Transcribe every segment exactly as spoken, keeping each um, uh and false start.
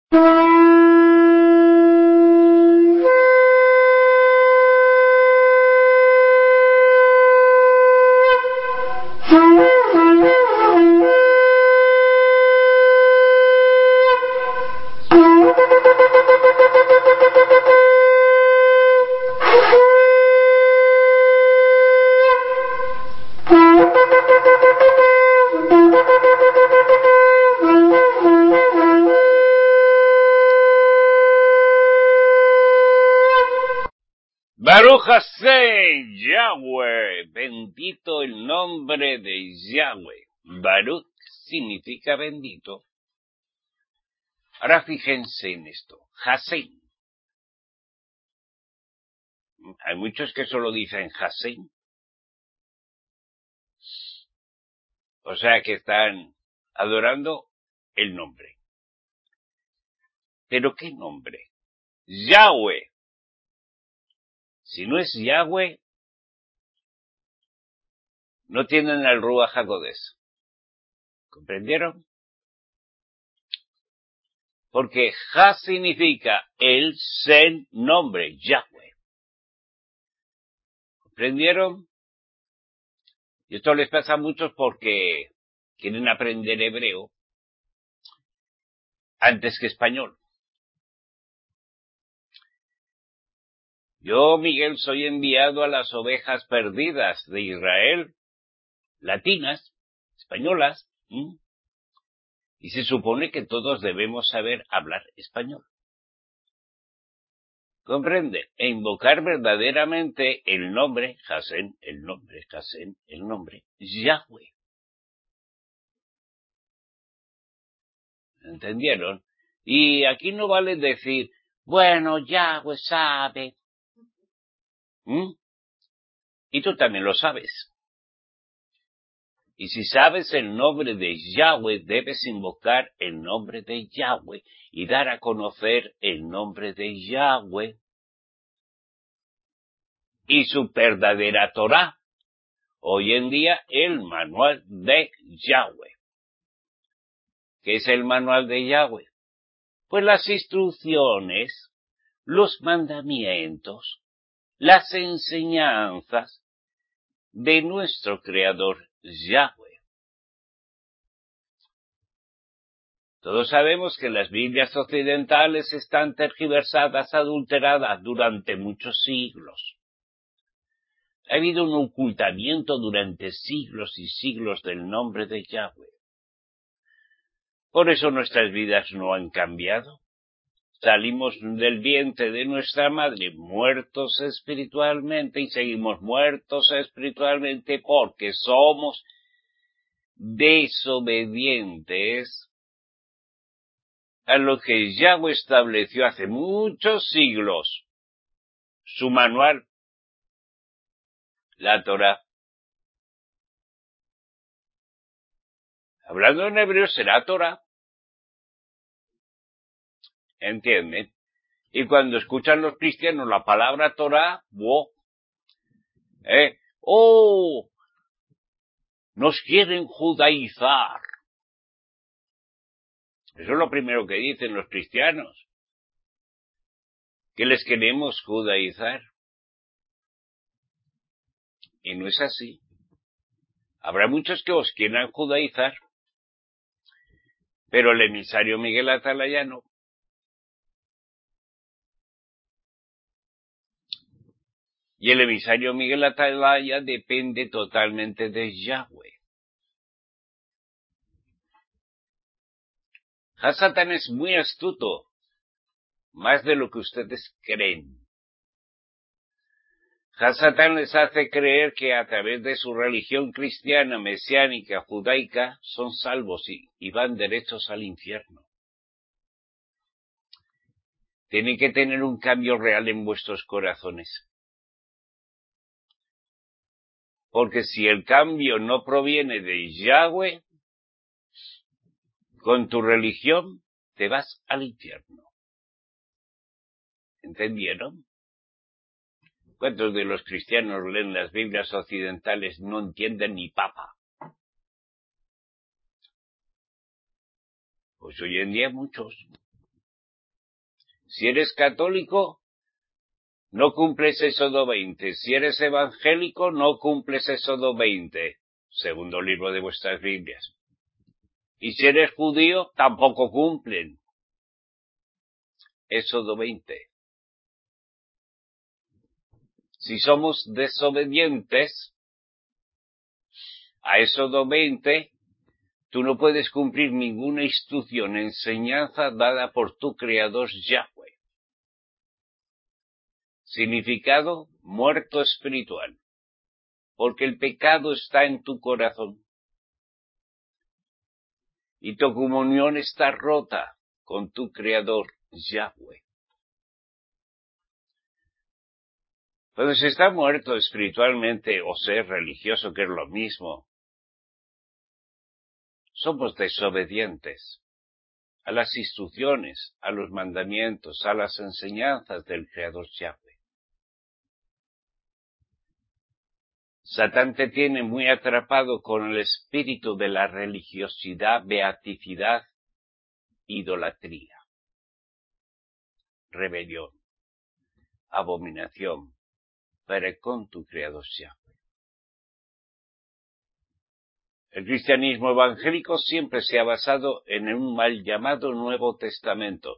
Baruch Hashem, Yahweh, bendito el nombre de Yahweh. Baruch significa bendito. Ahora fíjense en esto, Hashem. Hay muchos que solo dicen Hashem. O sea que están adorando el nombre. ¿Pero qué nombre? Yahweh. Si no es Yahweh, no tienen el Ruach HaKodesh. ¿Comprendieron? Porque Ha significa el Sen nombre, Yahweh. ¿Comprendieron? Y esto les pasa a muchos porque quieren aprender hebreo antes que español. Yo, Miguel, soy enviado a las ovejas perdidas de Israel, latinas, españolas, ¿m? Y se supone que todos debemos saber hablar español. ¿Comprende? E invocar verdaderamente el nombre, Hashem, el nombre, Hashem, el nombre, Yahweh. ¿Entendieron? Y aquí no vale decir, bueno, Yahweh sabe. ¿Mm? Y tú también lo sabes. Y si sabes el nombre de Yahweh, debes invocar el nombre de Yahweh y dar a conocer el nombre de Yahweh y su verdadera Torah. Hoy en día, el manual de Yahweh. ¿Qué es el manual de Yahweh? Pues las instrucciones, los mandamientos, las enseñanzas de nuestro Creador Yahweh. Todos sabemos que las Biblias occidentales están tergiversadas, adulteradas durante muchos siglos. Ha habido un ocultamiento durante siglos y siglos del nombre de Yahweh. Por eso nuestras vidas no han cambiado. Salimos del vientre de nuestra madre muertos espiritualmente y seguimos muertos espiritualmente porque somos desobedientes a lo que Yahweh estableció hace muchos siglos, su manual, la Torah. Hablando en hebreo será Torah. ¿Entienden? Y cuando escuchan los cristianos la palabra Torah, wow, eh, oh, nos quieren judaizar. Eso es lo primero que dicen los cristianos, que les queremos judaizar. Y no es así. Habrá muchos que os quieran judaizar, pero el emisario Miguel Atalaya no. Y el emisario Miguel Atalaya depende totalmente de Yahweh. Hasatán es muy astuto, más de lo que ustedes creen. Hasatán les hace creer que a través de su religión cristiana, mesiánica, judaica, son salvos y, y van derechos al infierno. Tienen que tener un cambio real en vuestros corazones. Porque si el cambio no proviene de Yahweh, con tu religión te vas al infierno. ¿Entendieron? ¿Cuántos de los cristianos leen las Biblias occidentales no entienden ni papa? Pues hoy en día muchos. Si eres católico, no cumples Éxodo veinte. Si eres evangélico, no cumples Éxodo veinte. Segundo libro de vuestras Biblias. Y si eres judío, tampoco cumplen Éxodo veinte. Si somos desobedientes a Éxodo veinte, tú no puedes cumplir ninguna instrucción, enseñanza dada por tu Creador Yahweh. Significado: muerto espiritual, porque el pecado está en tu corazón y tu comunión está rota con tu Creador Yahweh. Cuando se está muerto espiritualmente o ser religioso, que es lo mismo, somos desobedientes a las instrucciones, a los mandamientos, a las enseñanzas del Creador Yahweh. Satán te tiene muy atrapado con el espíritu de la religiosidad, beaticidad, idolatría, rebelión, abominación, para con tu Creador Yahweh. El cristianismo evangélico siempre se ha basado en un mal llamado Nuevo Testamento.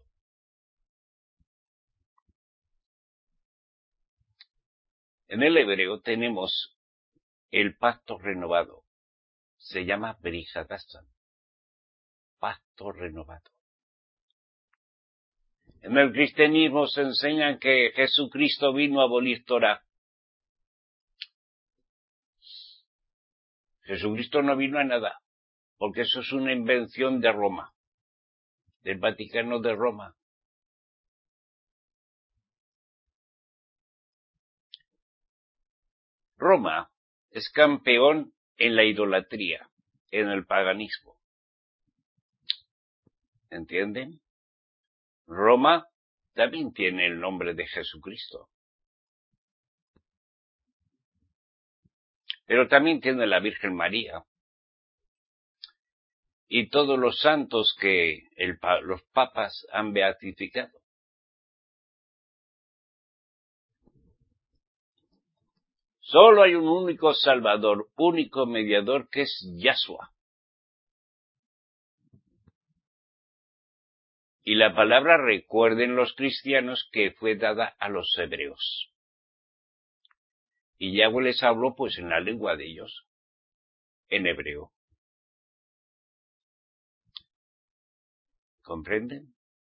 En el hebreo tenemos el pacto renovado. Se llama Brit Hadashah, pacto renovado. En el cristianismo se enseña que Jesucristo vino a abolir Torah. Jesucristo no vino a nada, porque eso es una invención de Roma, del Vaticano de Roma. Roma es campeón en la idolatría, en el paganismo. ¿Entienden? Roma también tiene el nombre de Jesucristo, pero también tiene la Virgen María y todos los santos que el, los papas han beatificado. Solo hay un único Salvador, único mediador, que es Yahshua. Y la palabra, recuerden los cristianos, que fue dada a los hebreos. Y Yahweh les habló pues en la lengua de ellos, en hebreo. ¿Comprenden?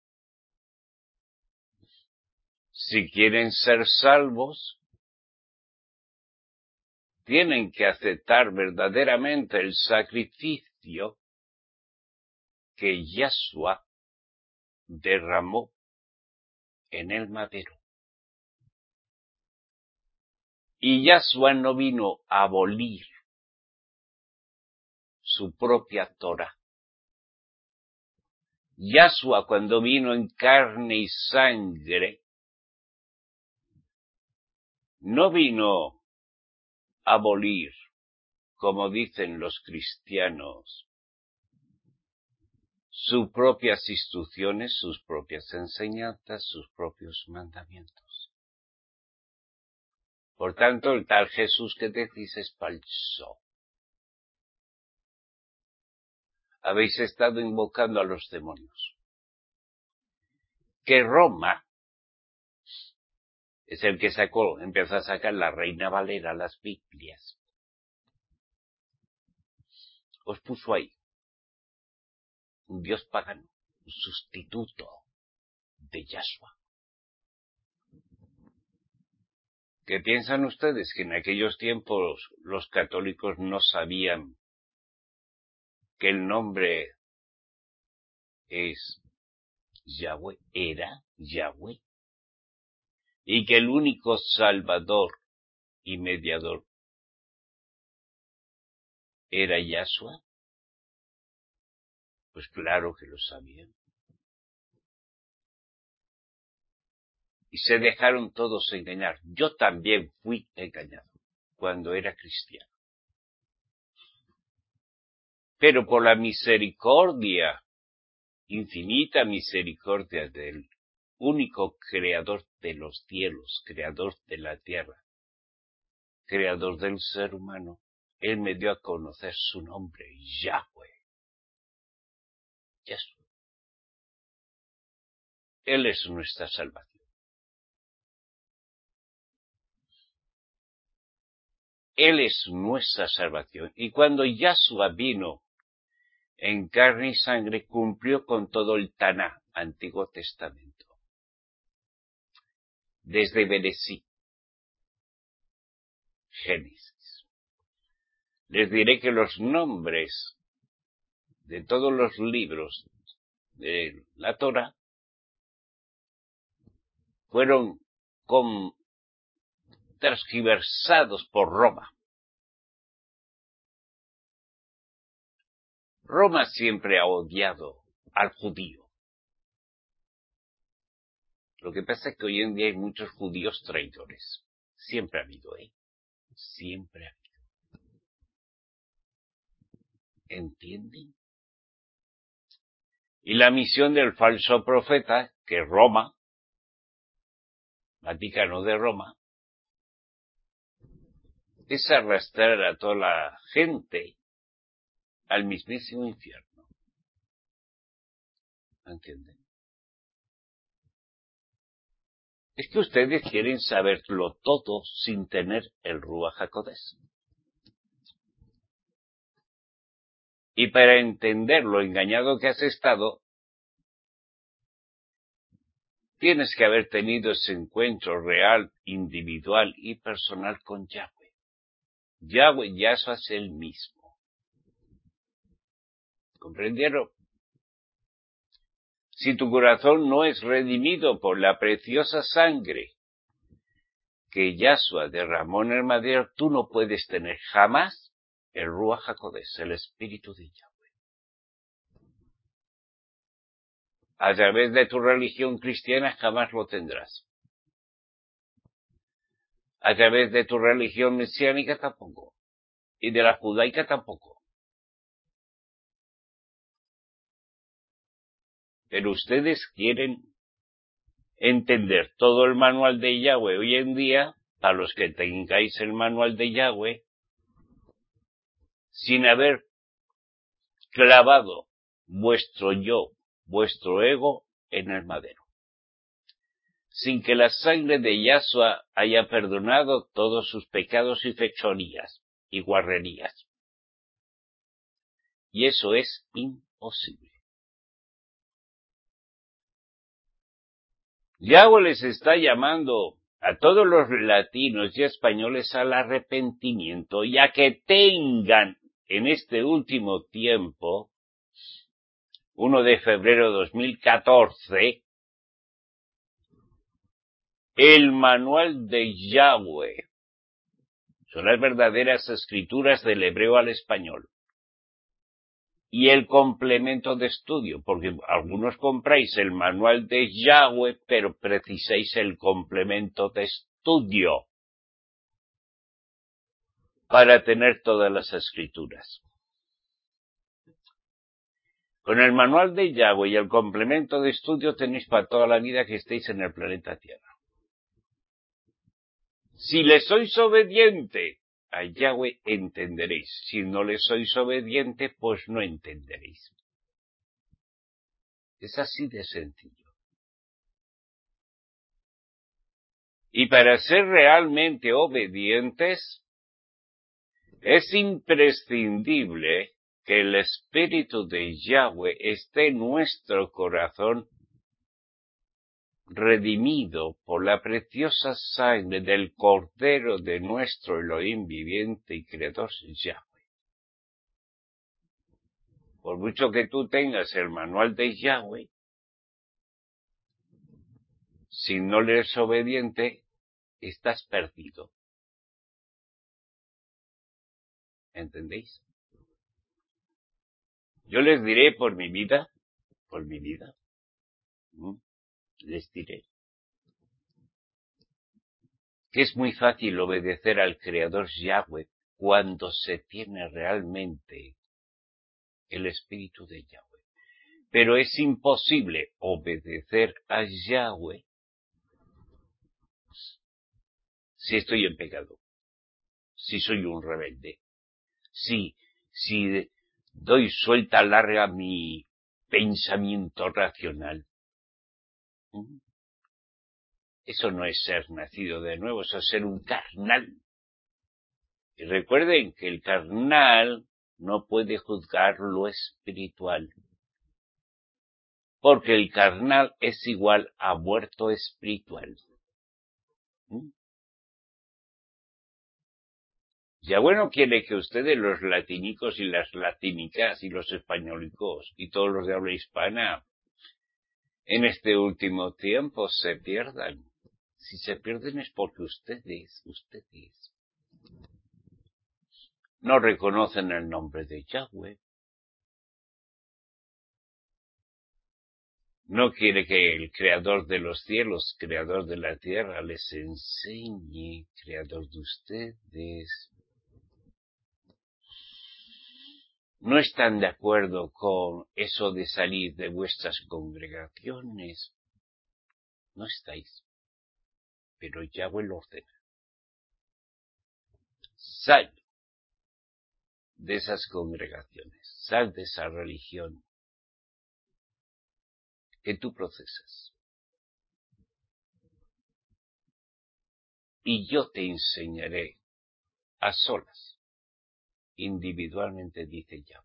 Si quieren ser salvos, tienen que aceptar verdaderamente el sacrificio que Yahshua derramó en el madero. Y Yahshua no vino a abolir su propia Torah. Yahshua, cuando vino en carne y sangre, no vino a abolir, como dicen los cristianos, sus propias instrucciones, sus propias enseñanzas, sus propios mandamientos. Por tanto, el tal Jesús que decís es falso. Habéis estado invocando a los demonios. Que Roma es el que sacó, empezó a sacar la Reina Valera, las Biblias. Os puso ahí un dios pagano, un sustituto de Yahshua. ¿Qué piensan ustedes? Que en aquellos tiempos los católicos no sabían que el nombre es Yahweh, era Yahweh, y que el único Salvador y mediador era Yahshua? Pues claro que lo sabían. Y se dejaron todos engañar. Yo también fui engañado cuando era cristiano. Pero por la misericordia, infinita misericordia del único creador de los cielos, creador de la tierra, creador del ser humano. Él me dio a conocer su nombre, Yahweh. Yahshua. Él es nuestra salvación. Él es nuestra salvación. Y cuando Yahshua vino en carne y sangre, cumplió con todo el Taná, Antiguo Testamento. Desde Bereshit, Génesis. Les diré que los nombres de todos los libros de la Torá fueron con, transgiversados por Roma. Roma siempre ha odiado al judío. Lo que pasa es que hoy en día hay muchos judíos traidores. Siempre ha habido, ¿eh? Siempre ha habido. ¿Entienden? Y la misión del falso profeta, que Roma, Vaticano de Roma, es arrastrar a toda la gente al mismísimo infierno. ¿Entienden? Es que ustedes quieren saberlo todo sin tener el Ruach HaKodesh. Y para entender lo engañado que has estado, tienes que haber tenido ese encuentro real, individual y personal con Yahweh. Yahweh, Yahshua es el mismo. ¿Comprendieron? Si tu corazón no es redimido por la preciosa sangre que Yahshua derramó en el madero, tú no puedes tener jamás el Ruach HaKodesh, el Espíritu de Yahweh. A través de tu religión cristiana jamás lo tendrás. A través de tu religión mesiánica tampoco. Y de la judaica tampoco. Pero ustedes quieren entender todo el manual de Yahweh hoy en día, a los que tengáis el manual de Yahweh, sin haber clavado vuestro yo, vuestro ego en el madero. Sin que la sangre de Yahshua haya perdonado todos sus pecados y fechorías y guarrerías. Y eso es imposible. Yahweh les está llamando a todos los latinos y españoles al arrepentimiento y a que tengan en este último tiempo, primero de febrero de dos mil catorce, el manual de Yahweh. Son las verdaderas escrituras del hebreo al español. Y el complemento de estudio, porque algunos compráis el manual de Yahweh, pero precisáis el complemento de estudio para tener todas las escrituras. Con el manual de Yahweh y el complemento de estudio tenéis para toda la vida que estéis en el planeta Tierra. Si le sois obediente a Yahweh, entenderéis. Si no le sois obediente, pues no entenderéis. Es así de sencillo. Y para ser realmente obedientes, es imprescindible que el Espíritu de Yahweh esté en nuestro corazón, redimido por la preciosa sangre del Cordero de nuestro Elohim viviente y Creador Yahweh. Por mucho que tú tengas el manual de Yahweh, si no le eres obediente, estás perdido. ¿Entendéis? Yo les diré por mi vida, por mi vida, ¿no? Les diré que es muy fácil obedecer al Creador Yahweh cuando se tiene realmente el Espíritu de Yahweh. Pero es imposible obedecer a Yahweh si estoy en pecado, si soy un rebelde, si, si doy suelta larga a mi pensamiento racional. Eso no es ser nacido de nuevo, eso es ser un carnal. Y recuerden que el carnal no puede juzgar lo espiritual, porque el carnal es igual a muerto espiritual. ¿Mm? Ya bueno quiere que ustedes, los latinicos y las latínicas y los españolicos y todos los de habla hispana, en este último tiempo se pierdan. Si se pierden es porque ustedes, ustedes, no reconocen el nombre de Yahweh. No quiere que el creador de los cielos, creador de la tierra, les enseñe, creador de ustedes. No están de acuerdo con eso de salir de vuestras congregaciones. No estáis. Pero Yahweh lo ordena. Sal de esas congregaciones. Sal de esa religión que tú procesas. Y yo te enseñaré a solas, individualmente, dice Yahweh.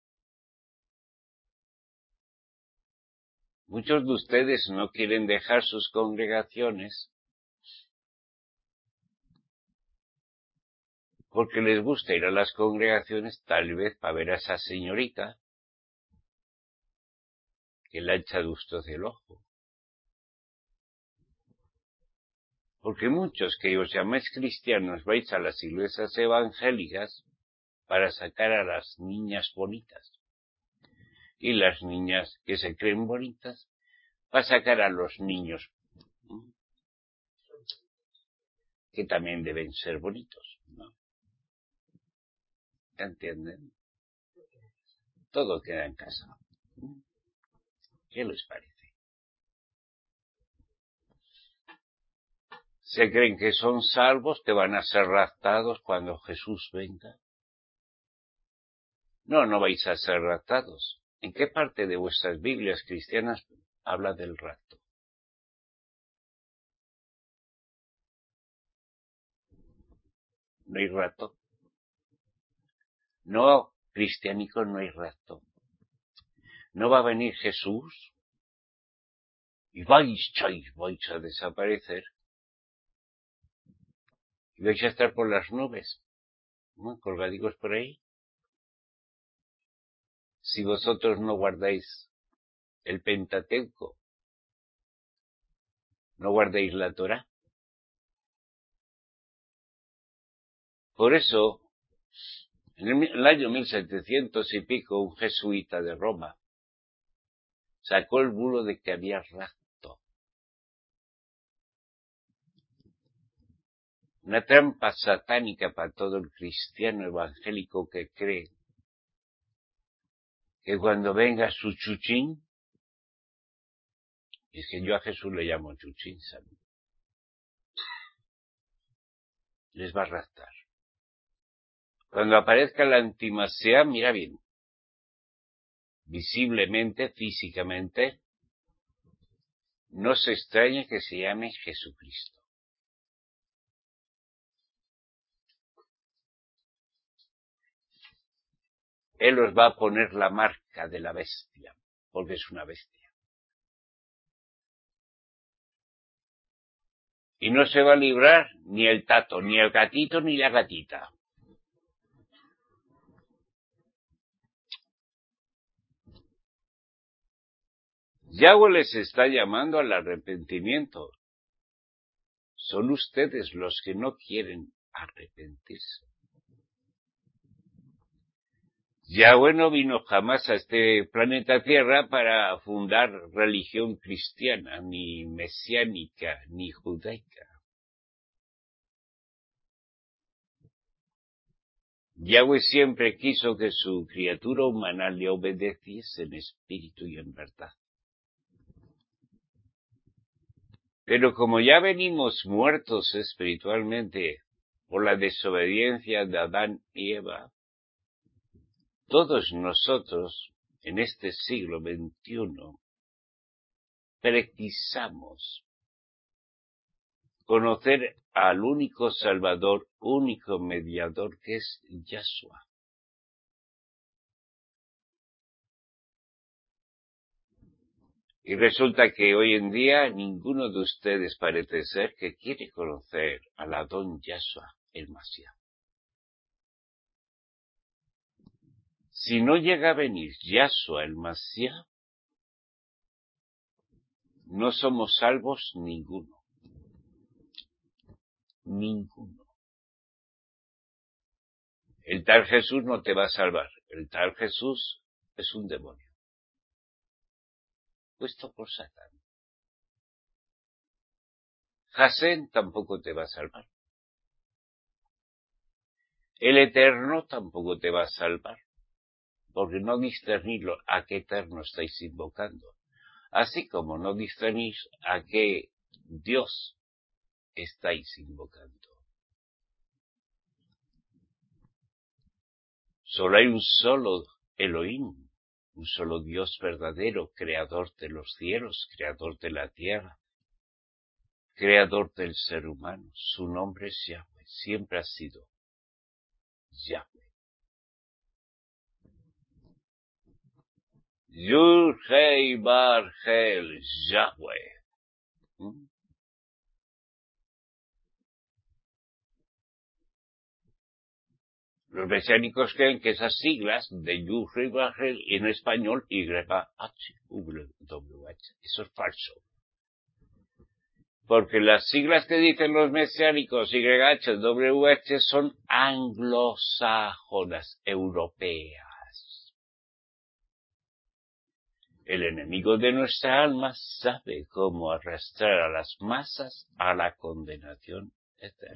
Muchos de ustedes no quieren dejar sus congregaciones porque les gusta ir a las congregaciones tal vez para ver a esa señorita que le ha echado usted el ojo. Porque muchos que os llamáis cristianos vais a las iglesias evangélicas para sacar a las niñas bonitas. Y las niñas que se creen bonitas para sacar a los niños que también deben ser bonitos, ¿no? ¿Entienden? Todo queda en casa. ¿Qué les parece? ¿Se creen que son salvos, que van a ser raptados cuando Jesús venga? No, no vais a ser raptados. ¿En qué parte de vuestras Biblias cristianas habla del rapto? No hay rapto. No, cristiánico, no hay rapto. No va a venir Jesús y vais, vais a desaparecer y vais a estar por las nubes, ¿no? Colgadicos por ahí. Si vosotros no guardáis el Pentateuco, no guardáis la Torá. Por eso, en el año mil setecientos y pico, un jesuita de Roma sacó el bulo de que había rapto. Una trampa satánica para todo el cristiano evangélico que cree que cuando venga su chuchín, y es que yo a Jesús le llamo chuchín, ¿sabes? Les va a raptar. Cuando aparezca la antimasía, mira bien, visiblemente, físicamente, no se extrañe que se llame Jesucristo. Él os va a poner la marca de la bestia, porque es una bestia. Y no se va a librar ni el tato, ni el gatito, ni la gatita. Yahweh les está llamando al arrepentimiento. Son ustedes los que no quieren arrepentirse. Yahweh no vino jamás a este planeta Tierra para fundar religión cristiana, ni mesiánica, ni judaica. Yahweh siempre quiso que su criatura humana le obedeciese en espíritu y en verdad. Pero como ya venimos muertos espiritualmente por la desobediencia de Adán y Eva, todos nosotros en este siglo veintiuno precisamos conocer al único Salvador, único mediador, que es Yahshua. Y resulta que hoy en día ninguno de ustedes parece ser que quiere conocer al Adón Yahshua, el Mashiach. Si no llega a venir Yahshua, el Mashiach, no somos salvos ninguno. Ninguno. El tal Jesús no te va a salvar. El tal Jesús es un demonio, puesto por Satán. Jasén tampoco te va a salvar. El Eterno tampoco te va a salvar, porque no discernís a qué Eterno estáis invocando, así como no discernís a qué Dios estáis invocando. Solo hay un solo Elohim, un solo Dios verdadero, creador de los cielos, creador de la tierra, creador del ser humano. Su nombre es Yahweh, siempre ha sido Yahweh. Yud Hei Bar Hel, Yahweh. ¿Mm? Los mesiánicos creen que esas siglas de Yud Hei Bar Hel en español Y H W H, eso es falso. Porque las siglas que dicen los mesiánicos Y H W H son anglosajonas, europeas. El enemigo de nuestra alma sabe cómo arrastrar a las masas a la condenación eterna.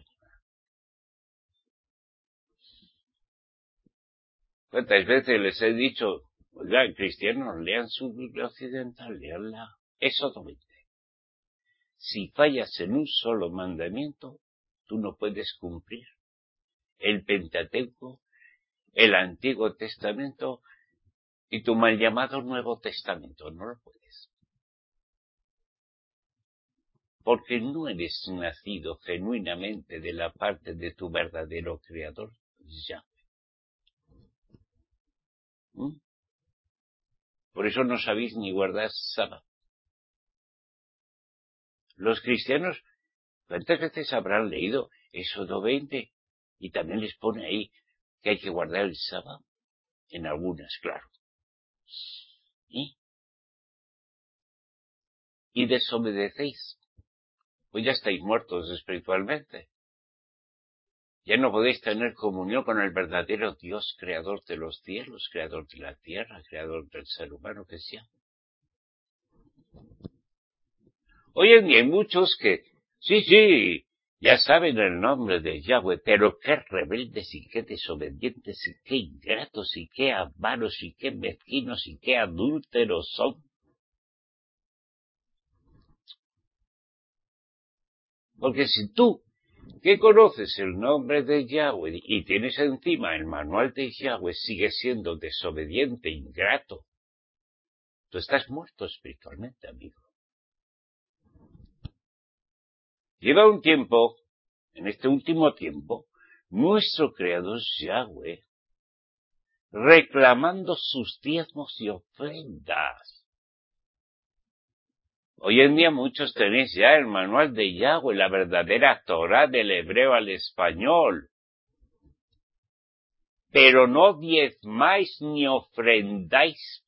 ¿Cuántas veces les he dicho, oigan, cristianos, lean su Biblia occidental, leanla? Éxodo veinte. Si fallas en un solo mandamiento, tú no puedes cumplir el Pentateuco, el Antiguo Testamento y tu mal llamado Nuevo Testamento. No lo puedes. Porque no eres nacido genuinamente de la parte de tu verdadero Creador, Yahweh. ¿Mm? Por eso no sabéis ni guardar sábado. Los cristianos, ¿cuántas veces habrán leído Éxodo veinte? Y también les pone ahí que hay que guardar el sábado. En algunas, claro. ¿Y? Y desobedecéis. Pues ya estáis muertos espiritualmente. Ya no podéis tener comunión con el verdadero Dios, creador de los cielos, creador de la tierra, creador del ser humano que sea. Hoy en día hay muchos que, sí, sí, ya saben el nombre de Yahweh, pero qué rebeldes y qué desobedientes y qué ingratos y qué avaros y qué mezquinos y qué adúlteros son. Porque si tú, que conoces el nombre de Yahweh y tienes encima el manual de Yahweh, sigues siendo desobediente, ingrato, tú estás muerto espiritualmente, amigo. Lleva un tiempo, en este último tiempo, nuestro Creador Yahweh reclamando sus diezmos y ofrendas. Hoy en día muchos tenéis ya el manual de Yahweh, la verdadera Torá del hebreo al español. Pero no diezmáis ni ofrendáis.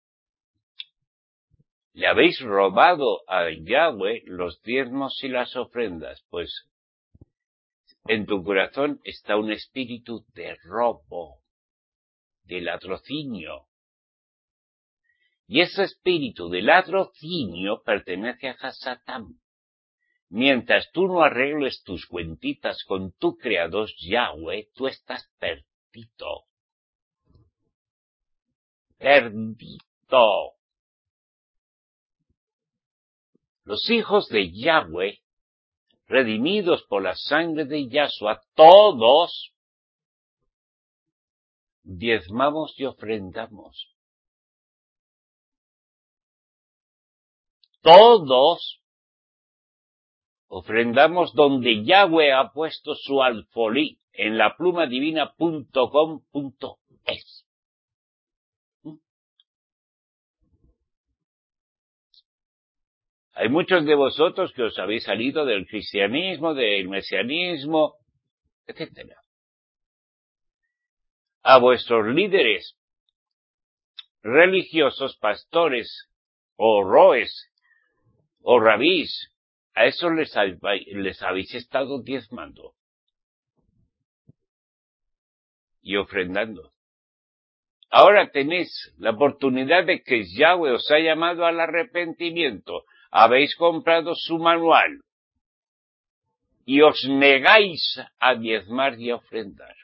Le habéis robado a Yahweh los diezmos y las ofrendas, pues en tu corazón está un espíritu de robo, de latrocinio. Y ese espíritu de latrocinio pertenece a Hasatán. Mientras tú no arregles tus cuentitas con tu creador Yahweh, tú estás perdido. perdido. Perdido. Los hijos de Yahweh, redimidos por la sangre de Yahshua, todos diezmamos y ofrendamos. Todos ofrendamos donde Yahweh ha puesto su alfolí, en la pluma divina punto com punto es. Hay muchos de vosotros que os habéis salido del cristianismo, del mesianismo, etcétera. A vuestros líderes religiosos, pastores, o roes, o rabís, a esos les, les habéis estado diezmando y ofrendando. Ahora tenéis la oportunidad de que Yahweh os ha llamado al arrepentimiento. Habéis comprado su manual y os negáis a diezmar y a ofrendar.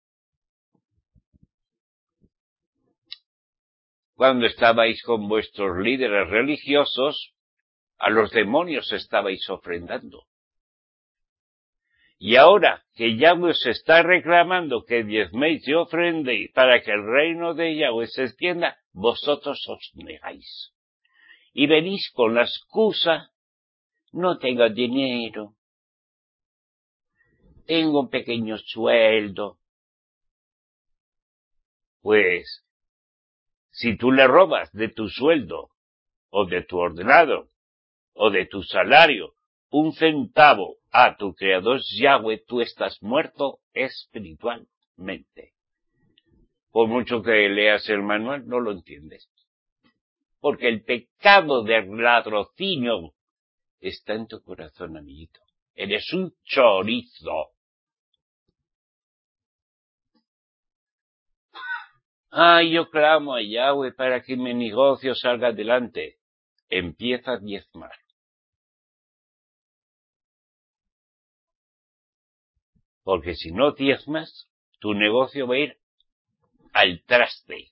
Cuando estabais con vuestros líderes religiosos, a los demonios estabais ofrendando. Y ahora que Yahweh os está reclamando que diezméis y ofrendéis para que el reino de Yahweh se extienda, vosotros os negáis. Y venís con la excusa, no tengo dinero, tengo un pequeño sueldo. Pues, si tú le robas de tu sueldo, o de tu ordenado, o de tu salario, un centavo a tu creador Yahweh, tú estás muerto espiritualmente. Por mucho que leas el manual, no lo entiendes. Porque el pecado del latrocinio está en tu corazón, amiguito. Eres un chorizo. Ay, yo clamo a Yahweh para que mi negocio salga adelante. Empieza a diezmar. Porque si no diezmas, tu negocio va a ir al traste.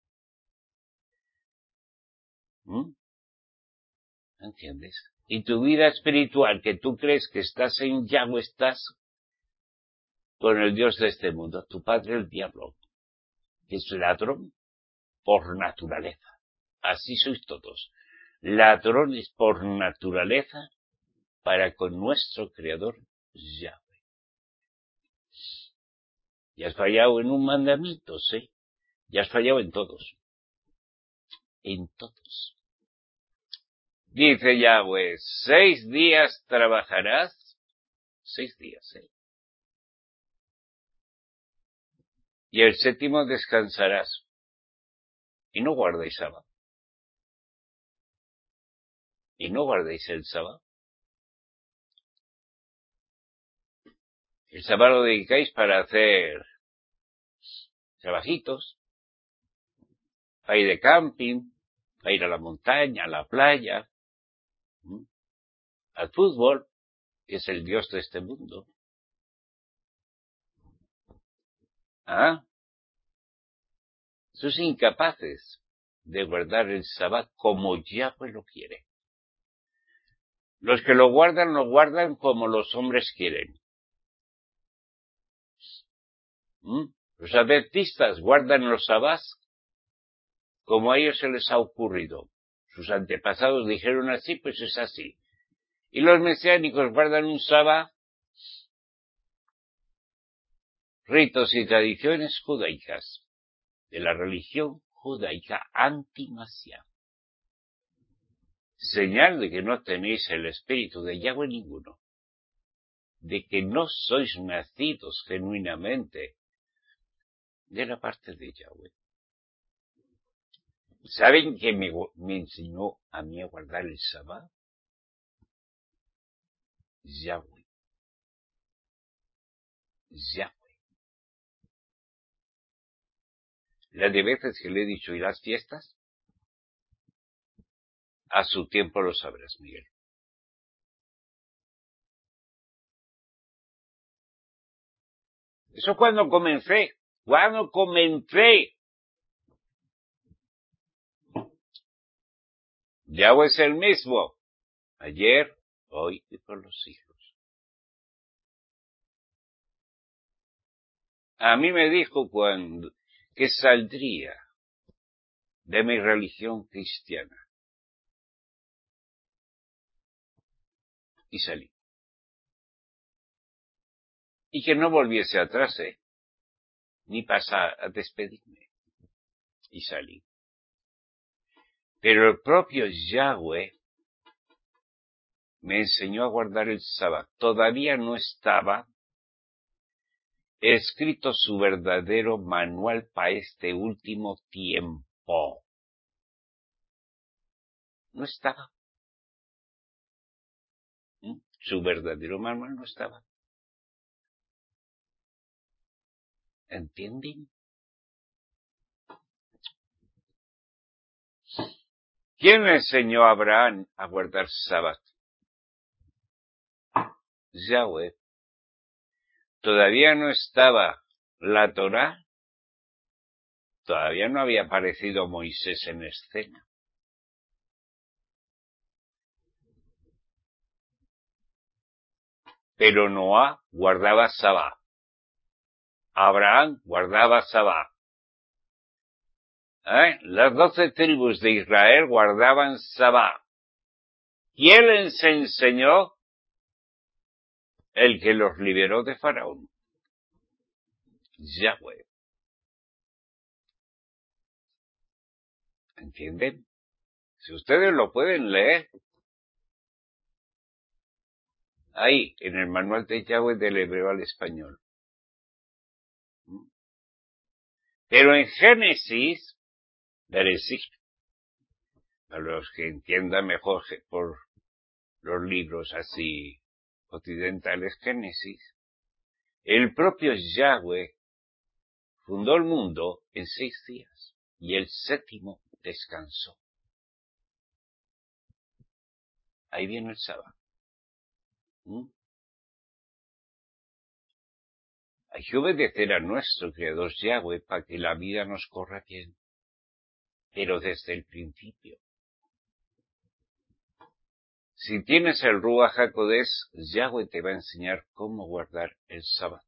¿Mm? ¿Entiendes? Y tu vida espiritual, que tú crees que estás en Yahweh, estás con el Dios de este mundo, tu padre el diablo, que es ladrón por naturaleza. Así sois todos. Ladrones por naturaleza para con nuestro Creador Yahweh. Ya has fallado en un mandamiento, sí. Ya has fallado en todos. En todos. Dice Yahweh, seis días trabajarás, seis días, ¿eh? Y el séptimo descansarás. Y no guardéis sábado. Y no guardéis el sábado. El sábado lo dedicáis para hacer trabajitos, para ir de camping, para ir a la montaña, a la playa, ¿m? Al fútbol, que es el Dios de este mundo. ¿Ah? Sois incapaces de guardar el sábado como Yahweh lo quiere. Los que lo guardan, lo guardan como los hombres quieren. ¿Mm? Los adventistas guardan los sabás como a ellos se les ha ocurrido. Sus antepasados dijeron así, pues es así. Y los mesiánicos guardan un sabá, ritos y tradiciones judaicas, de la religión judaica antimasia. Señal de que no tenéis el espíritu de Yahweh ninguno, de que no sois nacidos genuinamente de la parte de Yahweh. ¿Saben que me, me enseñó a mí a guardar el sabá? Yahweh. Yahweh. La de veces que le he dicho, ¿y las fiestas? A su tiempo lo sabrás, Miguel. Eso cuando comencé, Cuando comencé, Yahweh es el mismo, ayer, hoy y por los siglos. A mí me dijo cuando que saldría de mi religión cristiana. Y salí. Y que no volviese atrás, ¿eh? Ni pasar a despedirme. Y salí. Pero el propio Yahweh me enseñó a guardar el sábado. Todavía no estaba escrito su verdadero manual para este último tiempo. No estaba. ¿Mm? Su verdadero manual no estaba. ¿Entienden? ¿Quién le enseñó a Abraham a guardar sábado? Yahweh. Todavía no estaba la Torá. Todavía no había aparecido Moisés en escena. Pero Noá guardaba sábado. Abraham guardaba sábado. ¿Eh? Las doce tribus de Israel guardaban sábado. ¿Quién les enseñó? El que los liberó de Faraón. Yahweh. ¿Entienden? Si ustedes lo pueden leer. Ahí, en el manual de Yahweh del hebreo al español. Pero en Génesis, Bereshit, a los que entiendan mejor por los libros así occidentales, Génesis, el propio Yahweh fundó el mundo en seis días y el séptimo descansó. Ahí viene el sábado. ¿Mm? Hay que obedecer a nuestro Creador Yahweh para que la vida nos corra bien, pero desde el principio. Si tienes el Ruach HaKodesh, Yahweh te va a enseñar cómo guardar el sábado.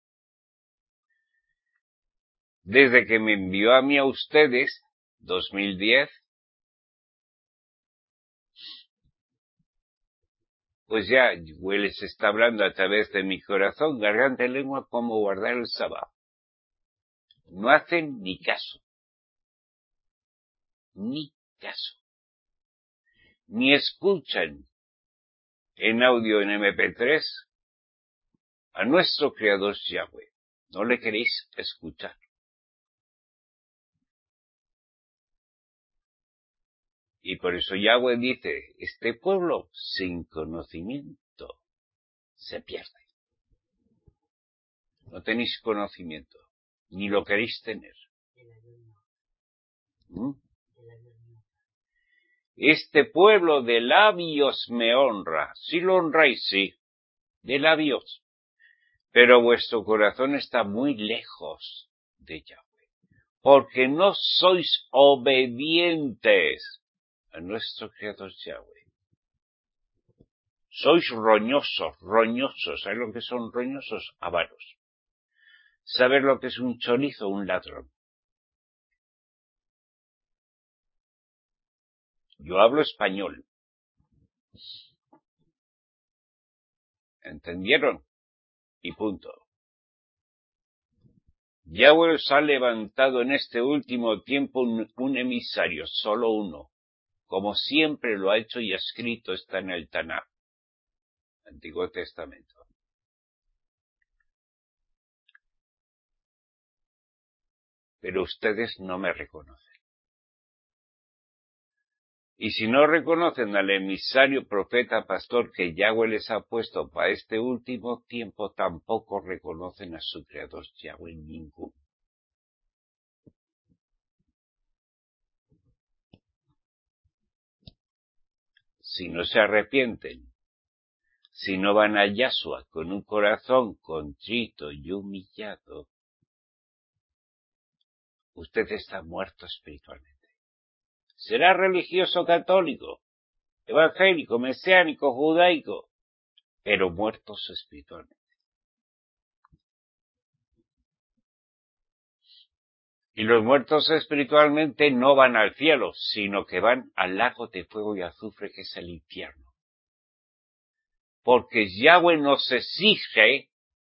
Desde que me envió a mí a ustedes, dos mil diez, pues ya Yahweh les está hablando a través de mi corazón, garganta y lengua, cómo guardar el sábado. No hacen ni caso. Ni caso. Ni escuchan en audio en eme pe tres a nuestro Creador Yahweh. No le queréis escuchar. Y por eso Yahweh dice, este pueblo sin conocimiento se pierde. No tenéis conocimiento, ni lo queréis tener. ¿Mm? Este pueblo de labios me honra. Si lo honráis, sí, de labios. Pero vuestro corazón está muy lejos de Yahweh. Porque no sois obedientes a nuestro Creador Yahweh. Sois roñosos, roñosos. ¿Sabes lo que son roñosos? Avaros. ¿Sabes lo que es un chorizo? Un ladrón. Yo hablo español. ¿Entendieron? Y punto. Yahweh os ha levantado en este último tiempo un, un emisario, solo uno. Como siempre lo ha hecho y escrito está en el Tanaj, Antiguo Testamento. Pero ustedes no me reconocen. Y si no reconocen al emisario, profeta, pastor que Yahweh les ha puesto para este último tiempo, tampoco reconocen a su Creador Yahweh ninguno. Si no se arrepienten, si no van a Yahshua con un corazón contrito y humillado, usted está muerto espiritualmente. Será religioso católico, evangélico, mesiánico, judaico, pero muertos espiritualmente. Y los muertos espiritualmente no van al cielo, sino que van al lago de fuego y azufre, que es el infierno. Porque Yahweh nos exige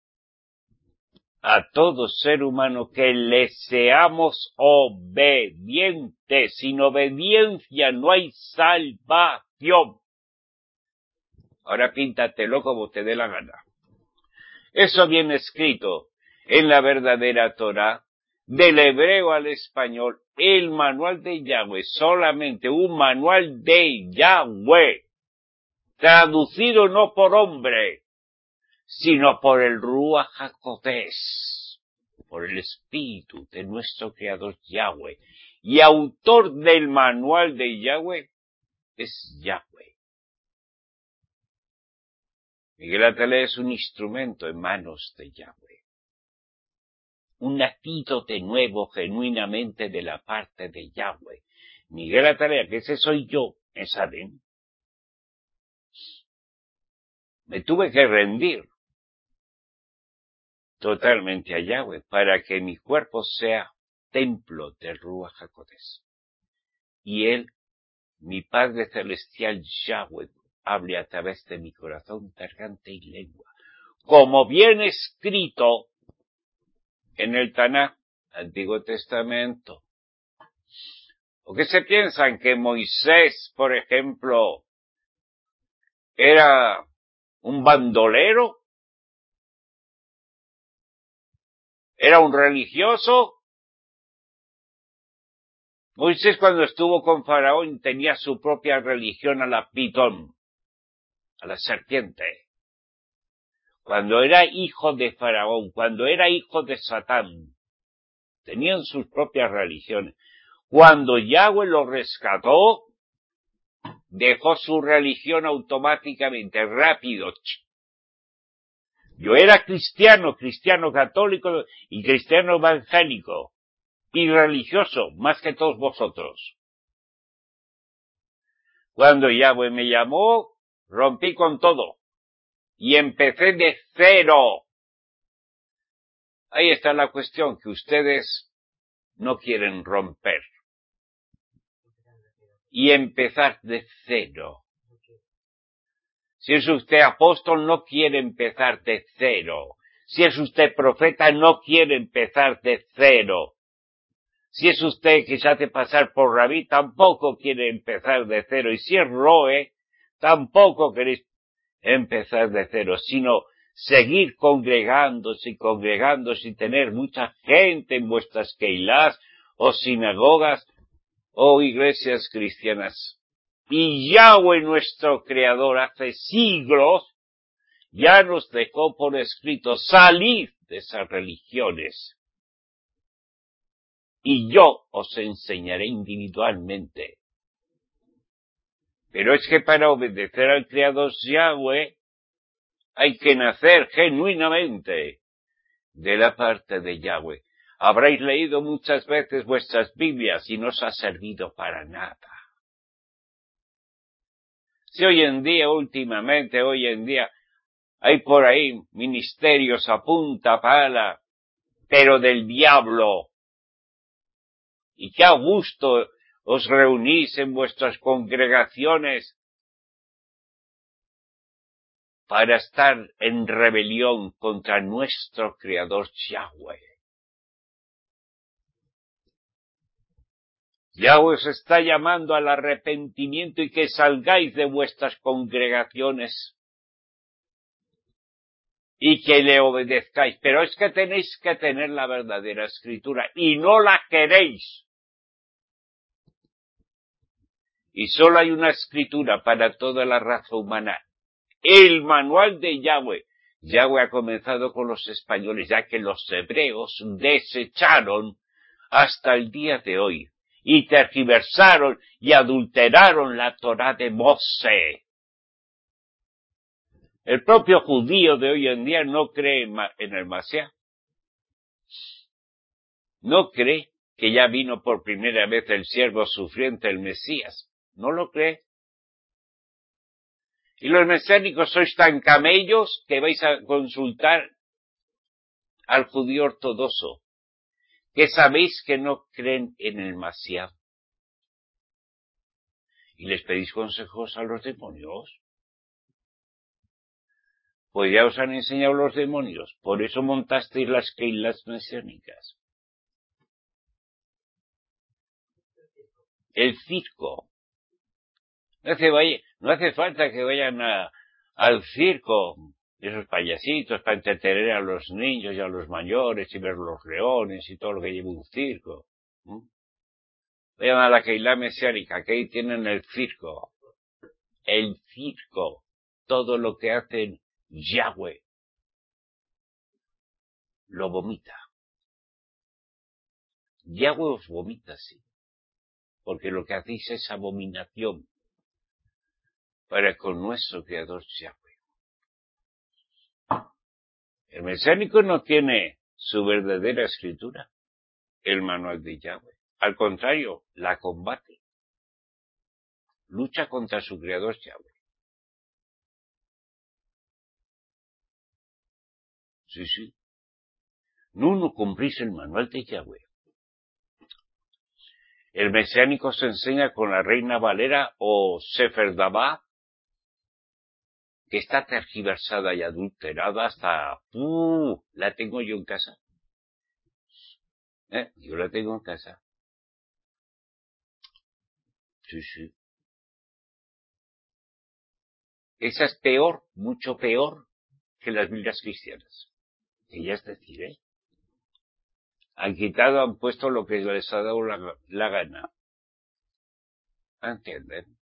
a todo ser humano que le seamos obedientes. Sin obediencia no hay salvación. Ahora píntatelo como te dé la gana. Eso viene escrito en la verdadera Torá, del hebreo al español, el manual de Yahweh, solamente un manual de Yahweh, traducido no por hombre, sino por el Ruach HaKodesh, por el Espíritu de nuestro Creador Yahweh, y autor del manual de Yahweh es Yahweh. Miguel Atalaya es un instrumento en manos de Yahweh. Un nacido de nuevo genuinamente de la parte de Yahweh. Miguel Atalaya, que ese soy yo, en Salem. Me tuve que rendir totalmente a Yahweh para que mi cuerpo sea templo del Ruach HaKodesh. Y Él, mi Padre Celestial Yahweh, hable a través de mi corazón, garganta y lengua. Como viene escrito en el Tanaj, Antiguo Testamento. ¿O qué se piensan? Que Moisés, por ejemplo, era un bandolero, era un religioso. Moisés, cuando estuvo con Faraón, tenía su propia religión, a la pitón, a la serpiente. Cuando era hijo de Faraón, cuando era hijo de Satán, tenían sus propias religiones. Cuando Yahweh lo rescató, dejó su religión automáticamente, rápido. Yo era cristiano, cristiano católico y cristiano evangélico, y religioso, más que todos vosotros. Cuando Yahweh me llamó, rompí con todo, y empecé de cero. Ahí está la cuestión, que ustedes no quieren romper y empezar de cero. Si es usted apóstol, no quiere empezar de cero. Si es usted profeta, no quiere empezar de cero. Si es usted que se hace pasar por rabí, tampoco quiere empezar de cero. Y si es roe, tampoco queréis empezar de cero, sino seguir congregándose y congregándose y tener mucha gente en vuestras keilás o sinagogas o iglesias cristianas. Y Yahweh, nuestro Creador, hace siglos ya nos dejó por escrito: salid de esas religiones y yo os enseñaré individualmente. Pero es que para obedecer al Creador Yahweh hay que nacer genuinamente de la parte de Yahweh. Habréis leído muchas veces vuestras Biblias y no os ha servido para nada. Si hoy en día, últimamente, hoy en día, hay por ahí ministerios a punta pala, pero del diablo. Y qué a gusto os reunís en vuestras congregaciones para estar en rebelión contra nuestro Creador Yahweh. Yahweh os está llamando al arrepentimiento y que salgáis de vuestras congregaciones y que le obedezcáis. Pero es que tenéis que tener la verdadera escritura y no la queréis. Y solo hay una escritura para toda la raza humana: el manual de Yahweh. Yahweh ha comenzado con los españoles, ya que los hebreos desecharon hasta el día de hoy y tergiversaron y adulteraron la Torá de Moshe. El propio judío de hoy en día no cree en el Mashiach. No cree que ya vino por primera vez el siervo sufriente, el Mesías. ¿No lo cree? Y los mesiánicos sois tan camellos que vais a consultar al judío ortodoxo, que sabéis que no creen en el Mashiach. ¿Y les pedís consejos a los demonios? Pues ya os han enseñado los demonios, por eso montasteis las keilas mesiánicas. El circo. No hace, vaya, no hace falta que vayan a, al circo, esos payasitos, para entretener a los niños y a los mayores y ver los leones y todo lo que lleva un circo. ¿Mm? Vayan a la Keilah mesiánica, que ahí tienen el circo. El circo. Todo lo que hacen Yahweh lo vomita. Yahweh os vomita, sí. Porque lo que hacéis es abominación para con nuestro Creador Yahweh. El mesiánico no tiene su verdadera escritura, el manual de Yahweh. Al contrario, la combate. Lucha contra su Creador Yahweh. Sí, sí. No, no cumplís el manual de Yahweh. El mesiánico se enseña con la Reina Valera o Sefer Dabá, que está tergiversada y adulterada hasta... ¡Uh! La tengo yo en casa. ¿Eh? Yo la tengo en casa. Sí, sí. Esa es peor, mucho peor que las Biblias cristianas. Ellas decir, ¿eh? Han quitado, han puesto lo que les ha dado la, la gana. ¿Entienden?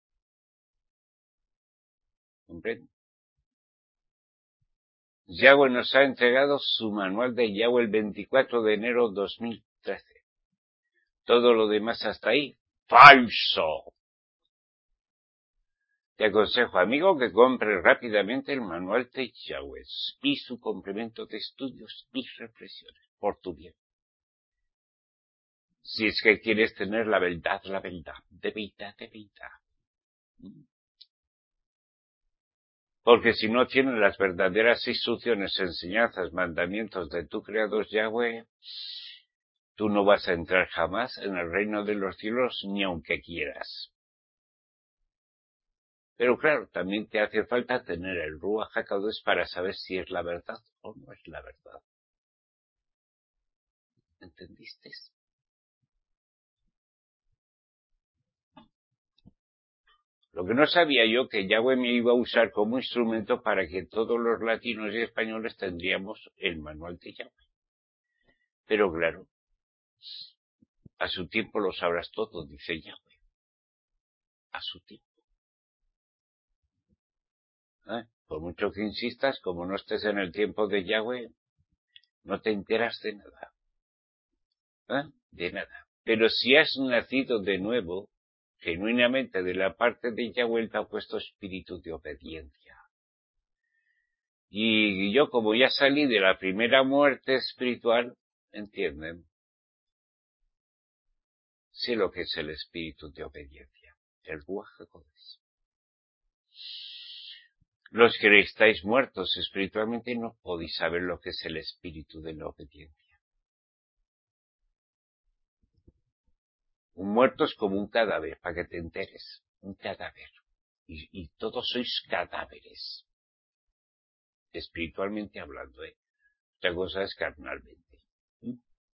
¿Comprenden? Yahweh nos ha entregado su manual de Yahweh el veinticuatro de enero de dos mil trece. Todo lo demás hasta ahí, falso. Te aconsejo, amigo, que compres rápidamente el manual de Yahweh y su complemento de estudios y reflexiones, por tu bien. Si es que quieres tener la verdad, la verdad, de verdad, de verdad. Porque si no tienes las verdaderas instrucciones, enseñanzas, mandamientos de tu Creador Yahweh, tú no vas a entrar jamás en el reino de los cielos, ni aunque quieras. Pero claro, también te hace falta tener el Ruach HaKodesh para saber si es la verdad o no es la verdad. ¿Entendiste? Lo que no sabía yo, que Yahweh me iba a usar como instrumento para que todos los latinos y españoles tendríamos el manual de Yahweh. Pero claro, a su tiempo lo sabrás todo, dice Yahweh. A su tiempo. ¿Eh? Por mucho que insistas, como no estés en el tiempo de Yahweh, no te enteras de nada. ¿Eh? De nada. Pero si has nacido de nuevo, genuinamente de la parte de Yahweh, te ha puesto espíritu de obediencia. Y yo, como ya salí de la primera muerte espiritual, ¿entienden? Sé lo que es el espíritu de obediencia, el Ruach HaKodesh. Los que estáis muertos espiritualmente no podéis saber lo que es el espíritu de la obediencia. Un muerto es como un cadáver, para que te enteres. Un cadáver. Y, y todos sois cadáveres. Espiritualmente hablando, ¿eh? Otra cosa es carnalmente. ¿Mm?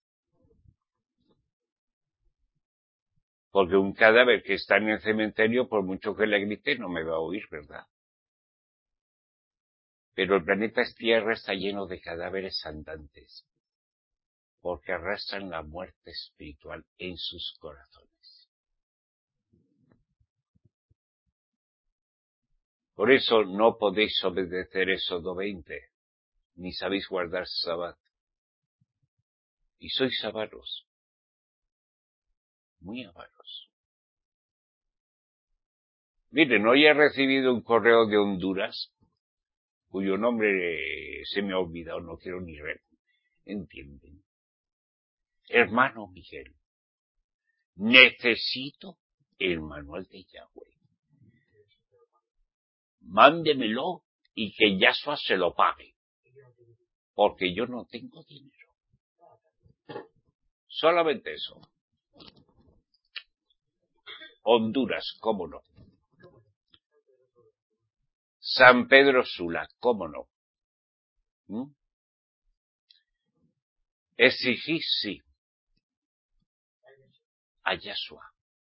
Porque un cadáver que está en el cementerio, por mucho que le grite, no me va a oír, ¿verdad? Pero el planeta Tierra está lleno de cadáveres andantes, porque arrastran la muerte espiritual en sus corazones. Por eso no podéis obedecer Éxodo veinte, ni sabéis guardar Sabbat. Y sois avaros, muy avaros. Miren, hoy he recibido un correo de Honduras, cuyo nombre se me ha olvidado, no quiero ni ver. ¿Entienden? Hermano Miguel, necesito el manual de Yahweh. Mándemelo y que Yahshua se lo pague, porque yo no tengo dinero. Solamente eso. Honduras, cómo no. San Pedro Sula, cómo no. ¿Mm? Exigir sí a Yahshua.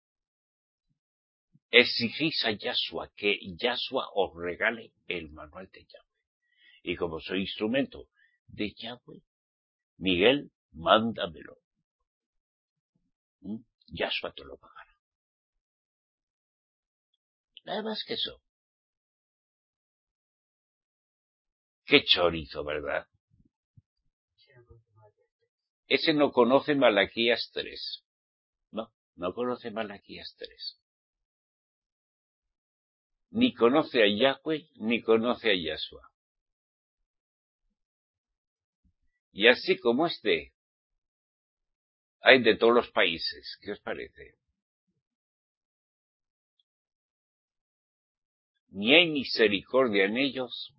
Exigís a Yahshua que Yahshua os regale el manual de Yahweh. Y como soy instrumento de Yahweh, Miguel, mándamelo. ¿Mm? Yahshua te lo pagará. Nada más que eso. Qué chorizo, ¿verdad? Ese no conoce Malaquías tres. No, no conoce Malaquías tres. Ni conoce a Yahweh, ni conoce a Yahshua. Y así como este, hay de todos los países. ¿Qué os parece? Ni hay misericordia en ellos,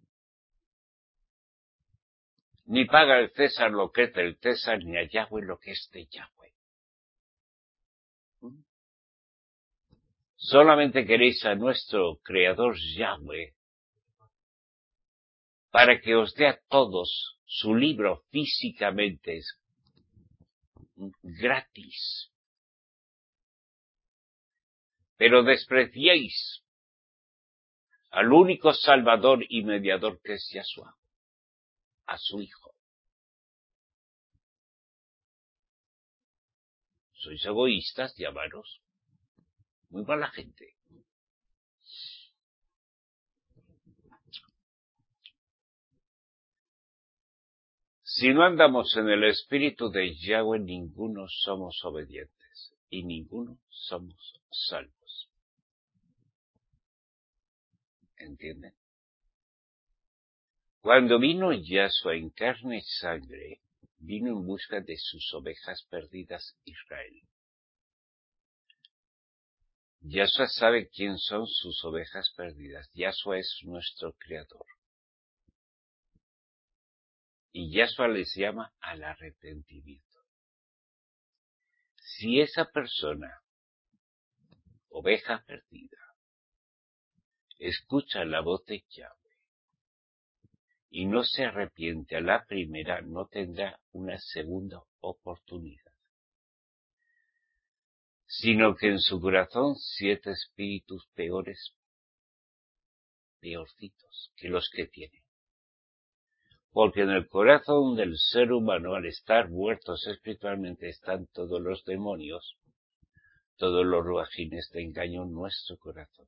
ni paga el César lo que es del César, ni a Yahweh lo que es de Yahweh. ¿Mm? Solamente queréis a nuestro Creador Yahweh para que os dé a todos su libro físicamente gratis. Pero despreciéis al único Salvador y Mediador que es Yahshua, a su Hijo. Sois egoístas, llamaros. Muy mala gente. Si no andamos en el espíritu de Yahweh, ninguno somos obedientes y ninguno somos salvos. ¿Entienden? Cuando vino Yahshua en carne y sangre, vino en busca de sus ovejas perdidas Israel. Yahshua sabe quién son sus ovejas perdidas. Yahshua es nuestro Creador. Y Yahshua les llama al arrepentimiento. Si esa persona, oveja perdida, escucha la voz de Yahweh y no se arrepiente a la primera, no tendrá una segunda oportunidad, sino que en su corazón siete espíritus peores, peorcitos que los que tiene. Porque en el corazón del ser humano, al estar muertos espiritualmente, están todos los demonios, todos los ruajines de engaño en nuestro corazón.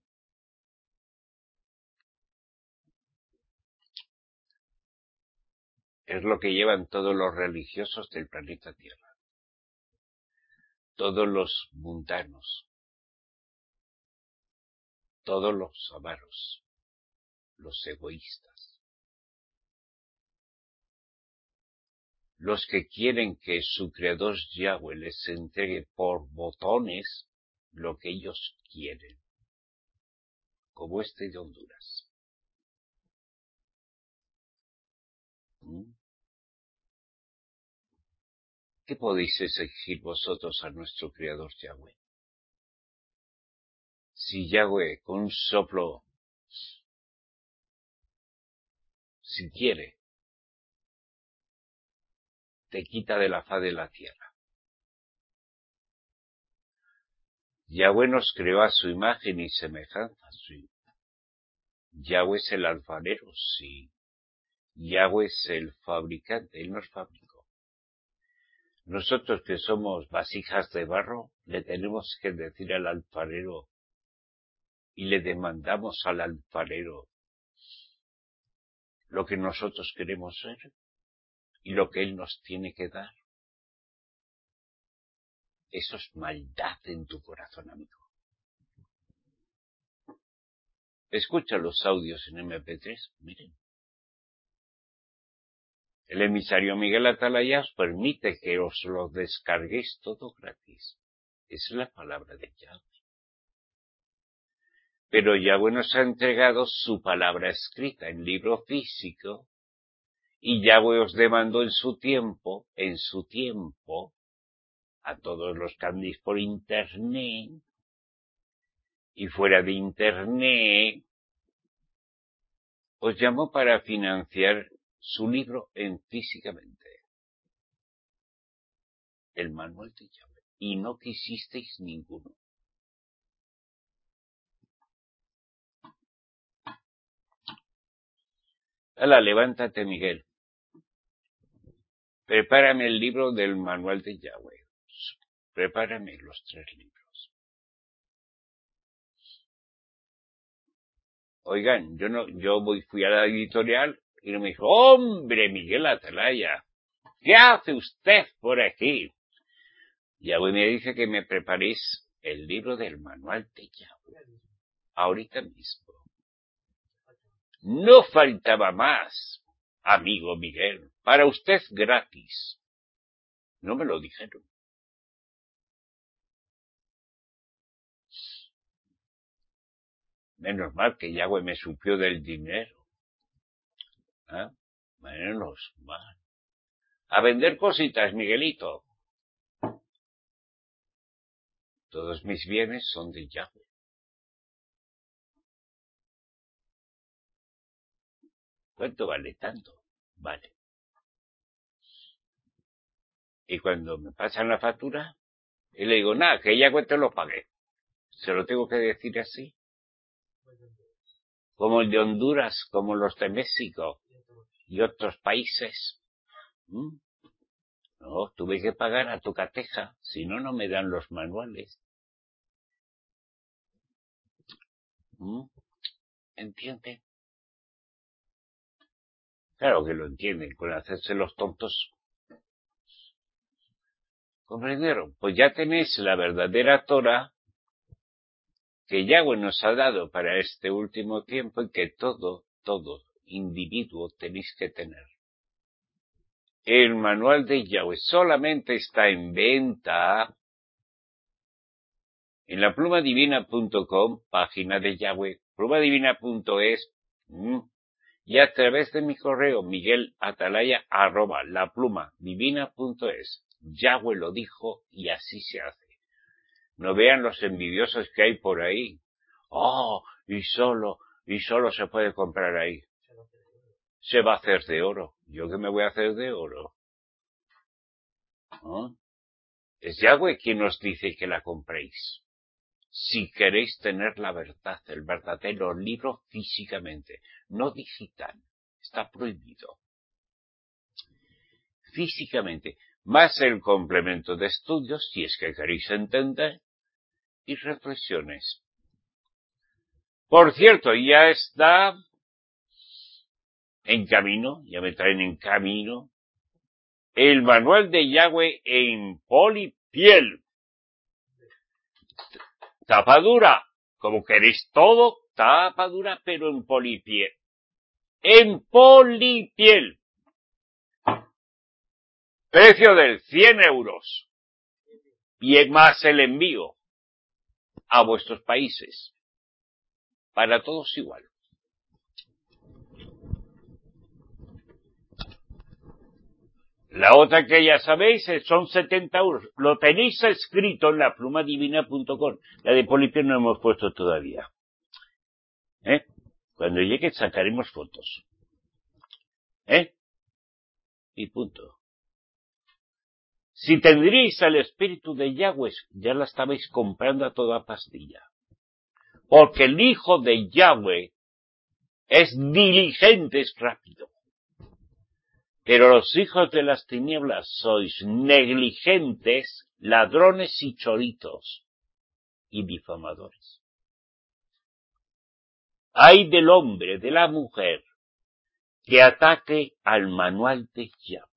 Es lo que llevan todos los religiosos del planeta Tierra. Todos los mundanos. Todos los avaros. Los egoístas. Los que quieren que su Creador Yahweh les entregue por botones lo que ellos quieren. Como este de Honduras. ¿Mm? ¿Qué podéis exigir vosotros a nuestro Creador Yahweh? Si Yahweh con un soplo, si quiere, te quita de la faz de la tierra. Yahweh nos creó a su imagen y semejanza. Sí. Yahweh es el alfarero, sí. Yahweh es el fabricante, Él nos fabricó. Nosotros que somos vasijas de barro, le tenemos que decir al alfarero y le demandamos al alfarero lo que nosotros queremos ser y lo que Él nos tiene que dar. Eso es maldad en tu corazón, amigo. Escucha los audios en eme pe tres, miren. El emisario Miguel Atalaya os permite que os lo descarguéis todo gratis. Es la palabra de Yahweh. Pero Yahweh nos ha entregado su palabra escrita en libro físico, y Yahweh os demandó en su tiempo, en su tiempo, a todos los que andéis por internet y fuera de internet, os llamó para financiar su libro en físicamente, el manual de Yahweh, y no quisisteis ninguno. Hala, levántate, Miguel. Prepárame el libro del manual de Yahweh. Prepárame los tres libros. Oigan, yo no, yo voy, fui a la editorial y me dijo, hombre, Miguel Atalaya, ¿qué hace usted por aquí? Yahweh me dice que me preparéis el libro del manual de Yahweh. Ahorita mismo. No faltaba más, amigo Miguel, para usted gratis. No me lo dijeron. Menos mal que Yahweh me supió del dinero. ¿Ah? Menos mal. A vender cositas, Miguelito. Todos mis bienes son de Yahweh. ¿Cuánto vale tanto? Vale. Y cuando me pasan la factura, y le digo, nada, que Yahweh te lo pague. ¿Se lo tengo que decir así? Como el de Honduras, como los de México y otros países. ¿Mm? No, tuve que pagar a Tocateja, si no, no me dan los manuales. ¿Mm? ¿Entienden? Claro que lo entienden, con hacerse los tontos. ¿Comprendieron? Pues ya tenéis la verdadera Torah que Yahweh nos ha dado para este último tiempo y que todo, todo individuo tenéis que tener. El manual de Yahweh solamente está en venta en la pluma divina punto com, página de Yahweh, pluma divina punto es, mmm, y a través de mi correo, miguelatalaya, arroba, la pluma divina punto es. Yahweh lo dijo y así se hace. No vean los envidiosos que hay por ahí. Oh, y solo, y solo se puede comprar ahí. Se va a hacer de oro. ¿Yo qué me voy a hacer de oro? ¿No? Es Yahweh quien nos dice que la compréis. Si queréis tener la verdad, el verdadero libro físicamente, no digital. Está prohibido. Físicamente, más el complemento de estudios, si es que queréis entender, y reflexiones. Por cierto, ya está en camino, ya me traen en camino, el manual de Yahweh en polipiel. Tapa dura, como queréis todo, tapa dura, pero en polipiel. En polipiel. Precio del cien euros. Y más el envío a vuestros países. Para todos igual. La otra que ya sabéis son setenta euros. Lo tenéis escrito en la pluma divina punto com. La de polipiel no hemos puesto todavía. ¿Eh? Cuando llegue sacaremos fotos. ¿Eh? Y punto. Si tendríais al espíritu de Yahweh, ya la estabais comprando a toda pastilla. Porque el hijo de Yahweh es diligente, es rápido. Pero los hijos de las tinieblas sois negligentes, ladrones y choritos y difamadores. Ay del hombre, de la mujer, que ataque al manual de Yahweh.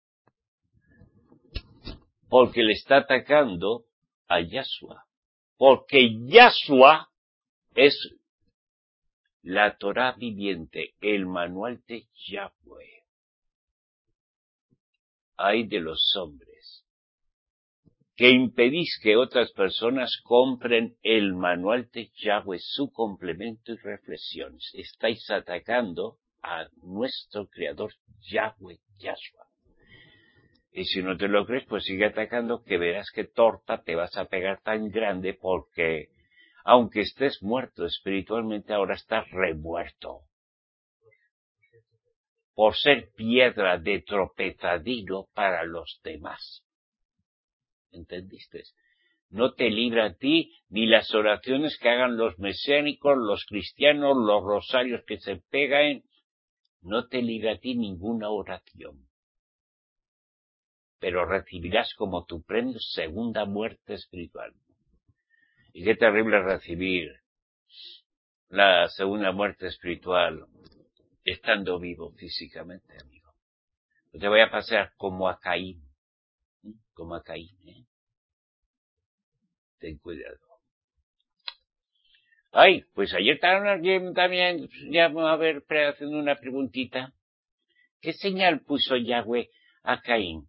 Porque le está atacando a Yahshua. Porque Yahshua es la Torah viviente, el manual de Yahweh. Ay de los hombres que impedís que otras personas compren el manual de Yahweh, su complemento y reflexiones. Estáis atacando a nuestro creador Yahweh, Yahshua. Y si no te lo crees, pues sigue atacando, que verás que torta te vas a pegar tan grande, porque aunque estés muerto espiritualmente, ahora estás remuerto. Por ser piedra de tropezadillo para los demás. ¿Entendiste? No te libra a ti ni las oraciones que hagan los mesiánicos, los cristianos, los rosarios que se pegan. No te libra a ti ninguna oración. Pero recibirás como tu premio segunda muerte espiritual. Y qué terrible recibir la segunda muerte espiritual estando vivo físicamente, amigo. No te voy a pasar como a Caín. ¿eh? Como a Caín, ¿eh? Ten cuidado. Ay, pues ayer estaban alguien también, ya vamos a ver, haciendo una preguntita. ¿Qué señal puso Yahweh a Caín?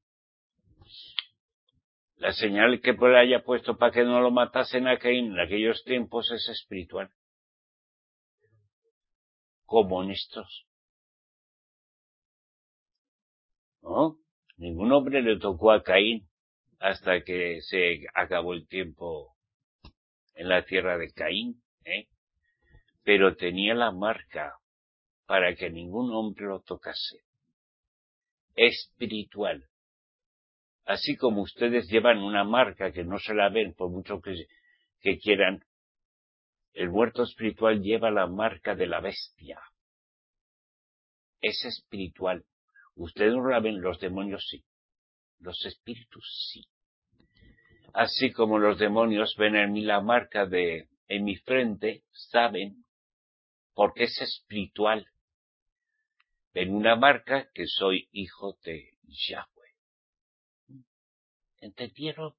La señal que pues haya puesto para que no lo matasen a Caín en aquellos tiempos es espiritual. Como estos. ¿No? Ningún hombre le tocó a Caín hasta que se acabó el tiempo en la tierra de Caín, ¿eh? Pero tenía la marca para que ningún hombre lo tocase. Espiritual. Así como ustedes llevan una marca que no se la ven por mucho que, que quieran, el muerto espiritual lleva la marca de la bestia. Es espiritual. Ustedes no la ven, los demonios sí. Los espíritus sí. Así como los demonios ven en mí la marca de, en mi frente, saben, porque es espiritual. Ven una marca que soy hijo de Yahweh. ¿Entendieron?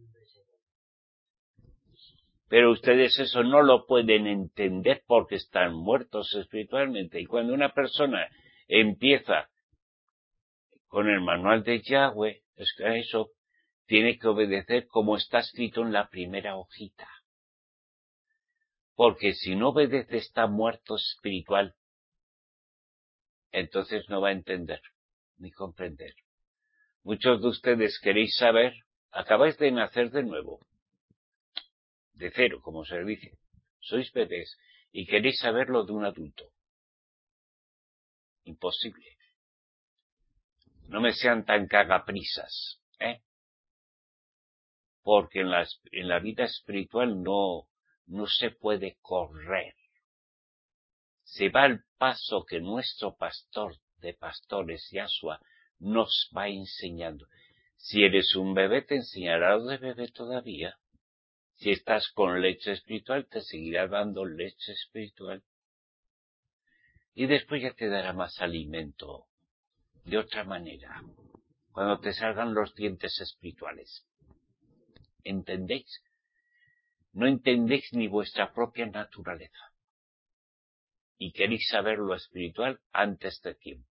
Pero ustedes eso no lo pueden entender porque están muertos espiritualmente. Y cuando una persona empieza con el manual de Yahweh, es que eso tiene que obedecer como está escrito en la primera hojita. Porque si no obedece está muerto espiritual. Entonces no va a entender ni comprender. Muchos de ustedes queréis saber, acabáis de nacer de nuevo. De cero, como se dice. Sois bebés y queréis saberlo de un adulto. Imposible. No me sean tan cagaprisas, ¿eh? Porque en la, en la vida espiritual no, no se puede correr. Se va al paso que nuestro pastor de pastores, Yahshua, nos va enseñando. Si eres un bebé, te enseñará lo de bebé todavía. Si estás con leche espiritual, te seguirá dando leche espiritual. Y después ya te dará más alimento de otra manera, cuando te salgan los dientes espirituales. ¿Entendéis? No entendéis ni vuestra propia naturaleza. Y queréis saber lo espiritual antes de tiempo.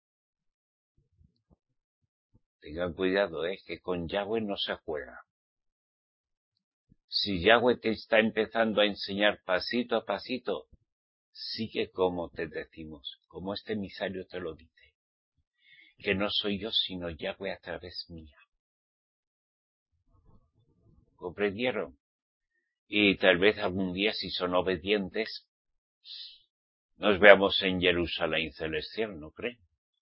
Tengan cuidado, eh, que con Yahweh no se juega. Si Yahweh te está empezando a enseñar pasito a pasito, sigue como te decimos, como este emisario te lo dice. Que no soy yo, sino Yahweh a través mía. ¿Comprendieron? Y tal vez algún día, si son obedientes, nos veamos en Jerusalén celestial, ¿no creen?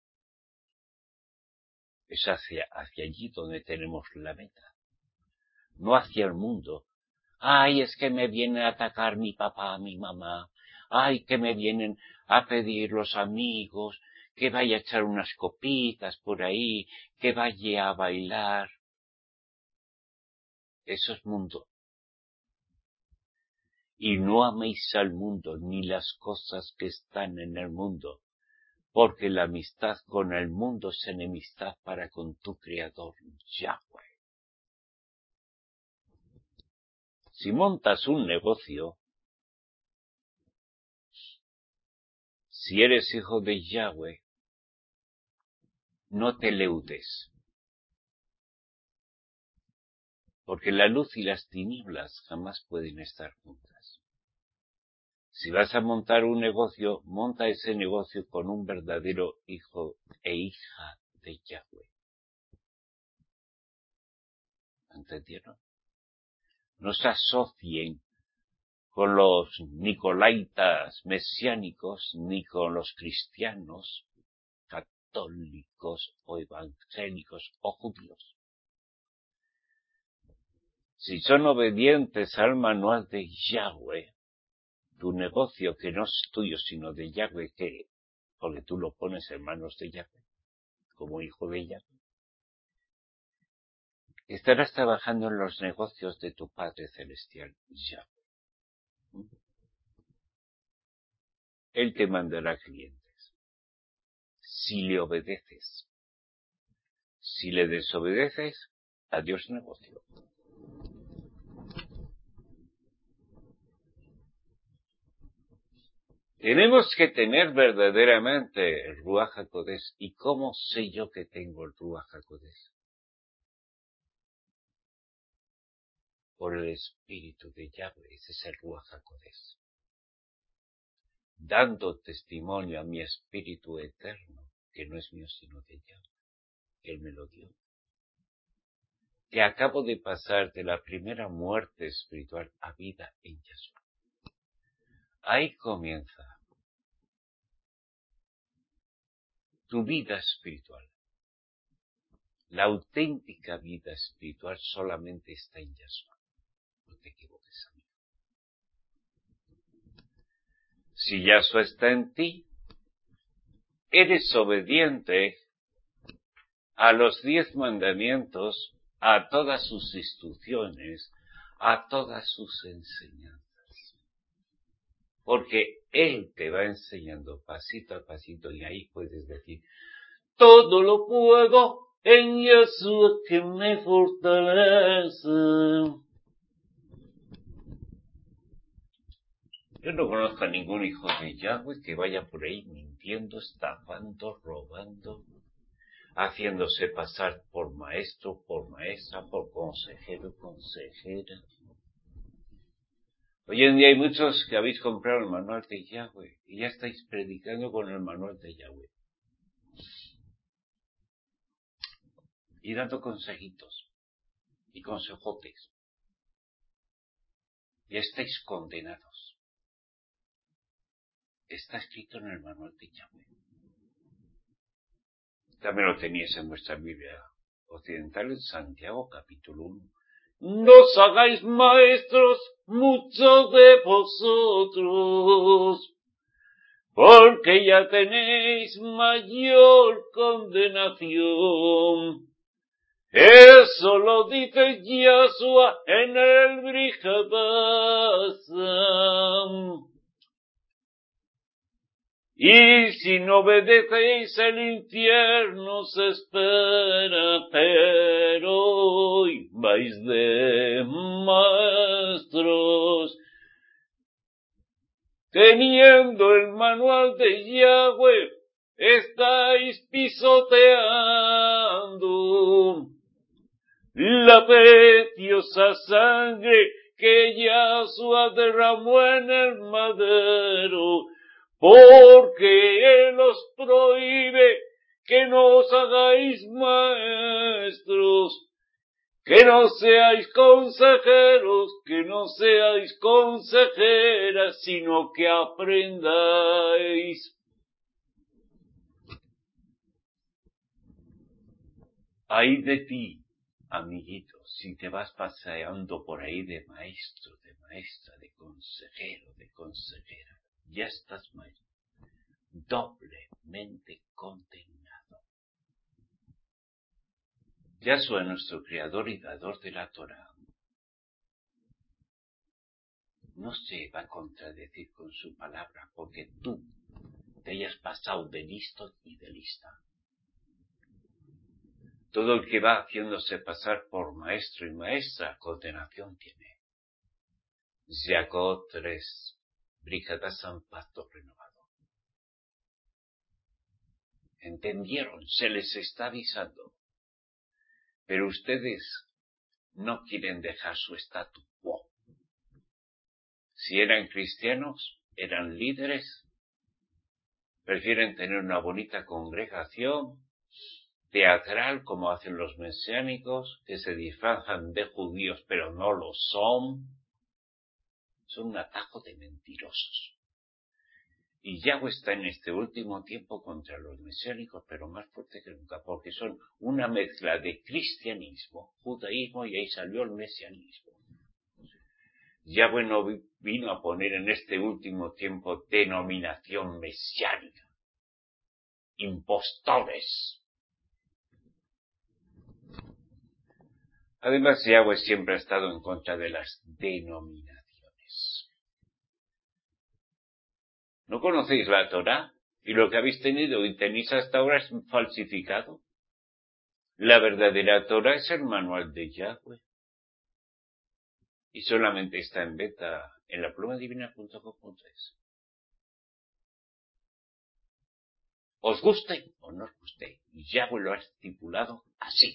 Es hacia, hacia allí donde tenemos la meta. No hacia el mundo. Ay, es que me vienen a atacar mi papá, mi mamá. Ay, que me vienen a pedir los amigos, que vaya a echar unas copitas por ahí, que vaya a bailar. Eso es mundo. Y no améis al mundo ni las cosas que están en el mundo, porque la amistad con el mundo es enemistad para con tu Creador, Yahweh. Si montas un negocio, si eres hijo de Yahweh, no te leudes, Porque la luz y las tinieblas jamás pueden estar juntas. Si vas a montar un negocio, monta ese negocio con un verdadero hijo e hija de Yahweh. ¿Entendieron? No se asocien con los nicolaitas mesiánicos ni con los cristianos católicos o evangélicos o judíos. Si son obedientes al manual de Yahweh, tu negocio, que no es tuyo sino de Yahweh, que porque tú lo pones en manos de Yahweh, como hijo de Yahweh, estarás trabajando en los negocios de tu Padre Celestial, Yahweh. Él te mandará clientes, si le obedeces. Si le desobedeces, adiós negocio. Tenemos que tener verdaderamente el Ruach HaKodesh. ¿Y cómo sé yo que tengo el Ruach HaKodesh? Por el Espíritu de Yahweh, ese es el Ruach HaKodesh. Dando testimonio a mi Espíritu eterno, que no es mío sino de Yahweh, que Él me lo dio. Que acabo de pasar de la primera muerte espiritual a vida en Yahshua. Ahí comienza tu vida espiritual. La auténtica vida espiritual solamente está en Yahshua. No te equivoques, amigo. Si Yahshua está en ti, eres obediente a los diez mandamientos, a todas sus instrucciones, a todas sus enseñanzas. Porque Él te va enseñando pasito a pasito y ahí puedes decir, todo lo puedo en Yahshua que me fortalece. Yo no conozco a ningún hijo de Yahweh que vaya por ahí mintiendo, estafando, robando, haciéndose pasar por maestro, por maestra, por consejero, consejera. Hoy en día hay muchos que habéis comprado el manual de Yahweh y ya estáis predicando con el manual de Yahweh. Y dando consejitos y consejotes. Y estáis condenados. Está escrito en el manual de Yahweh. También lo teníais en vuestra Biblia occidental en Santiago capítulo uno. No os hagáis maestros muchos de vosotros, porque ya tenéis mayor condenación. Eso lo dice Yahshua en el Brihadasam. Y si no obedecéis, el infierno se espera, pero hoy vais de maestros. Teniendo el manual de Yahweh, estáis pisoteando la preciosa sangre que Yahshua derramó en el madero, porque Él os prohíbe que no os hagáis maestros, que no seáis consejeros, que no seáis consejeras, sino que aprendáis. Ay de ti, amiguito, si te vas paseando por ahí de maestro, de maestra, de consejero, de consejera, ya estás mal, doblemente condenado. Yahshua, nuestro creador y dador de la Torah, no se va a contradecir con su palabra porque tú te hayas pasado de listo y de lista. Todo el que va haciéndose pasar por maestro y maestra, condenación tiene. Jacob tres, Brihadasam, pacto renovado. ¿Entendieron? Se les está avisando. Pero ustedes no quieren dejar su statu quo. Si eran cristianos, eran líderes, prefieren tener una bonita congregación teatral como hacen los mesiánicos, que se disfrazan de judíos pero no lo son. Son un atajo de mentirosos. Y Yahweh está en este último tiempo contra los mesiánicos, pero más fuerte que nunca, porque son una mezcla de cristianismo, judaísmo, y ahí salió el mesianismo. Yahweh no vino a poner en este último tiempo denominación mesiánica, impostores. Además, Yahweh siempre ha estado en contra de las denominaciones. ¿No conocéis la Torá? Y lo que habéis tenido y tenéis hasta ahora es falsificado. La verdadera Torá es el manual de Yahweh. Y solamente está en beta en la pluma divina punto com punto es. Os guste o no os guste, Yahweh lo ha estipulado así.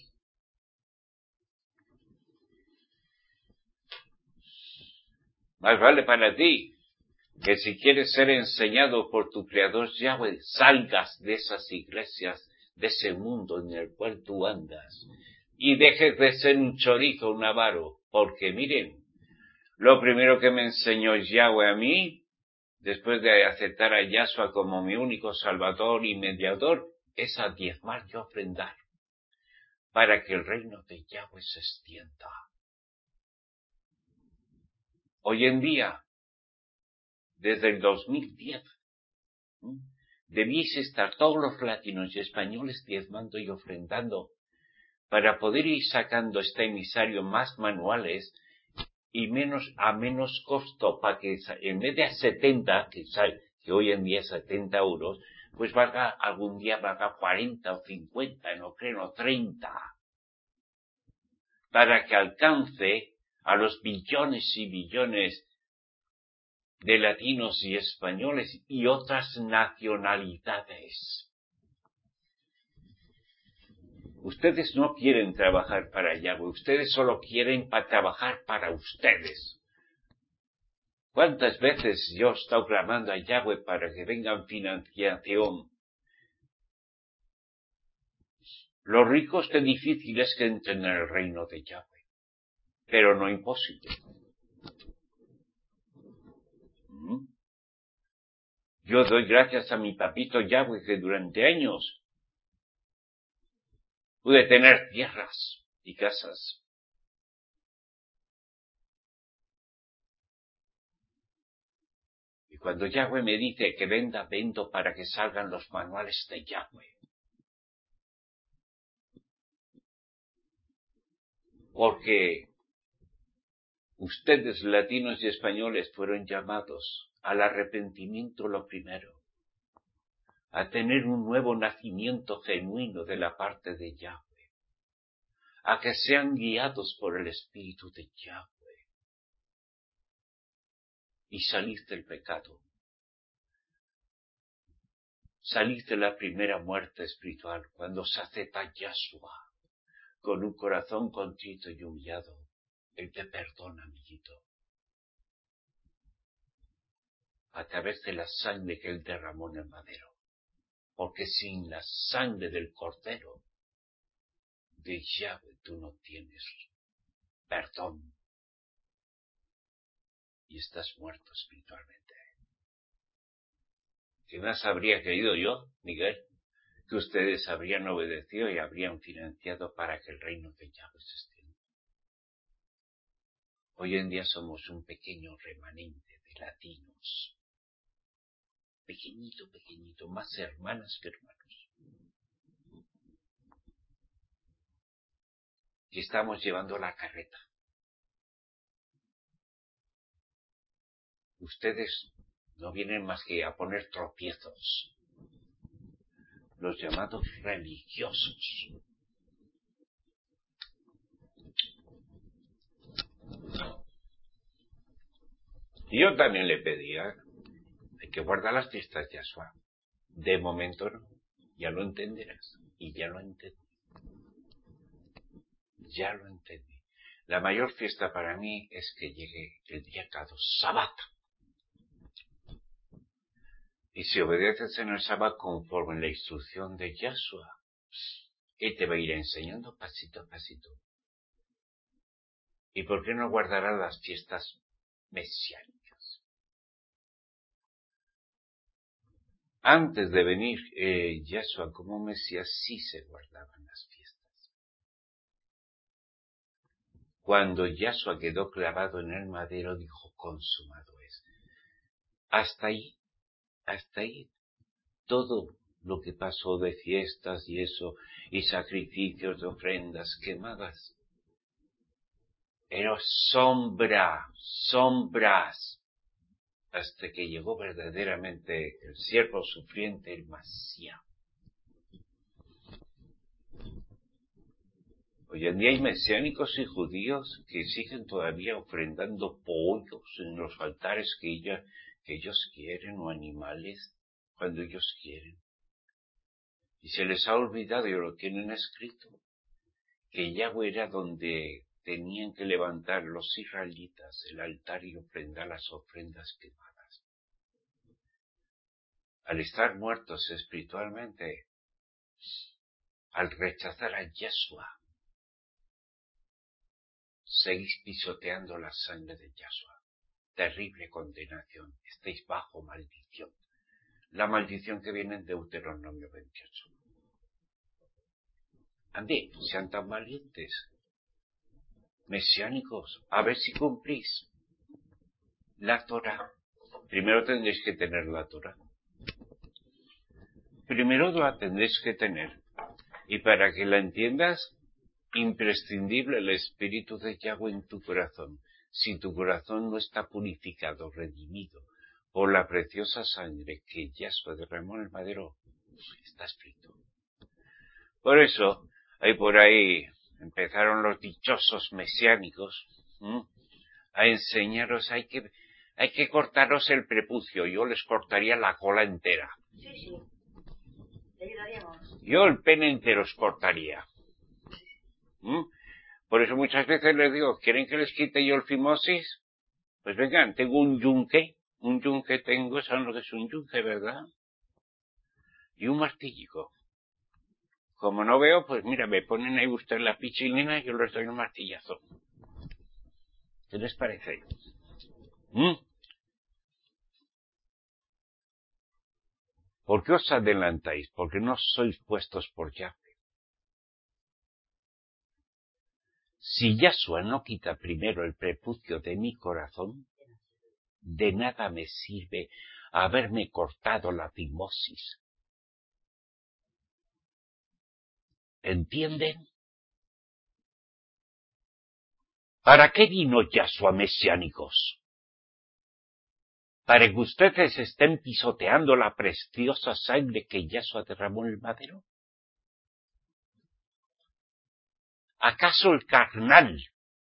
Más vale para ti que si quieres ser enseñado por tu Creador Yahweh, salgas de esas iglesias, de ese mundo en el cual tú andas, y dejes de ser un chorizo, un avaro, porque miren, lo primero que me enseñó Yahweh a mí, después de aceptar a Yahshua como mi único salvador y mediador, es a diezmar y ofrendar, para que el reino de Yahweh se extienda. Hoy en día, desde el dos mil diez, ¿sí?, debéis estar todos los latinos y españoles diezmando y ofrendando para poder ir sacando este emisario más manuales y menos a menos costo, para que en vez de a setenta, que, que hoy en día es setenta euros, pues valga, algún día valga cuarenta o cincuenta, no creo, treinta, para que alcance a los billones y billones de latinos y españoles y otras nacionalidades. Ustedes no quieren trabajar para Yahweh, ustedes solo quieren para trabajar para ustedes. ¿Cuántas veces yo he estado clamando a Yahweh para que vengan financiación? Los ricos qué difícil es que entren en el reino de Yahweh, pero no imposible. ¿Mm? Yo doy gracias a mi papito Yahweh que durante años pude tener tierras y casas. Y cuando Yahweh me dice que venda, vendo para que salgan los manuales de Yahweh. Porque ustedes, latinos y españoles, fueron llamados al arrepentimiento lo primero, a tener un nuevo nacimiento genuino de la parte de Yahweh, a que sean guiados por el Espíritu de Yahweh y salir del pecado, salir de la primera muerte espiritual cuando se acepta Yahshua con un corazón contrito y humillado. Él te perdona, amiguito, a través de la sangre que Él derramó en el madero. Porque sin la sangre del Cordero de Yahweh tú no tienes perdón y estás muerto espiritualmente. ¿Qué más habría querido yo, Miguel? Que ustedes habrían obedecido y habrían financiado para que el reino de Yahweh se extienda. Hoy en día somos un pequeño remanente de latinos. Pequeñito, pequeñito, más hermanas que hermanos. Y estamos llevando la carreta. Ustedes no vienen más que a poner tropiezos. Los llamados religiosos. Y yo también le pedía, hay que guardar las fiestas de Yahshua. De momento no, ya lo entenderás. Y ya lo entendí. Ya lo entendí. La mayor fiesta para mí es que llegue el día cada sábado. Y si obedeces en el sábado conforme la instrucción de Yahshua, Él te va a ir enseñando pasito a pasito. ¿Y por qué no guardarás las fiestas mesiánicas? Antes de venir eh, Yahshua como Mesías, sí se guardaban las fiestas. Cuando Yahshua quedó clavado en el madero, dijo, consumado es. Hasta ahí, hasta ahí, todo lo que pasó de fiestas y eso, y sacrificios de ofrendas quemadas, era sombra, sombras, hasta que llegó verdaderamente el siervo sufriente, el Masías. Hoy en día hay mesiánicos y judíos que siguen todavía ofrendando pollos en los altares que, ella, que ellos quieren, o animales cuando ellos quieren. Y se les ha olvidado, y lo tienen escrito, que Yahweh era donde tenían que levantar los israelitas el altar y ofrendar las ofrendas quemadas. Al estar muertos espiritualmente, al rechazar a Yahshua, seguís pisoteando la sangre de Yahshua. Terrible condenación. Estáis bajo maldición. La maldición que viene en Deuteronomio veintiocho. Ande, sean tan valientes, mesiánicos, a ver si cumplís la Torah. Primero tendréis que tener la Torah. Primero la tendréis que tener. Y para que la entiendas, imprescindible el Espíritu de Yahweh en tu corazón. Si tu corazón no está purificado, redimido por la preciosa sangre que Yahshua derramó en el madero, estás frito. Por eso, hay por ahí, empezaron los dichosos mesiánicos, ¿m? a enseñaros, hay que, hay que cortaros el prepucio. Yo les cortaría la cola entera. Sí, sí. Te ayudaríamos. Yo el pene entero os cortaría. ¿Mm? Por eso muchas veces les digo, ¿quieren que les quite yo el fimosis? Pues vengan, tengo un yunque, un yunque tengo, ¿saben lo que es un yunque, verdad? Y un martillico. Como no veo, pues mira, me ponen ahí ustedes la pichilina y yo les doy un martillazo. ¿Qué les parece? ¿Mm? ¿Por qué os adelantáis? Porque no sois puestos por Yahweh. Si Yahshua no quita primero el prepucio de mi corazón, de nada me sirve haberme cortado la fimosis. ¿Entienden? ¿Para qué vino Yahshua mesiánicos? ¿Para que ustedes estén pisoteando la preciosa sangre que Yahshua derramó en el madero? ¿Acaso el carnal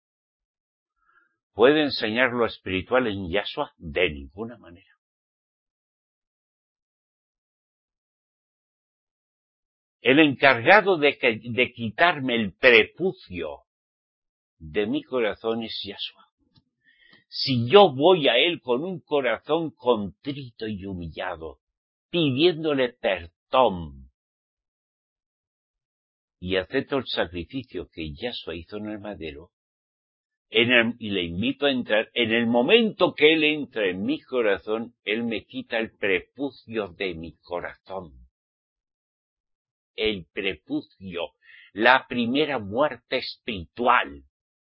puede enseñar lo espiritual en Yahshua? De ninguna manera. El encargado de, que, de quitarme el prepucio de mi corazón es Yahshua. Si yo voy a él con un corazón contrito y humillado, pidiéndole perdón, y acepto el sacrificio que Yahshua hizo en el madero, en el, y le invito a entrar, en el momento que él entra en mi corazón, él me quita el prepucio de mi corazón. El prepucio, la primera muerte espiritual.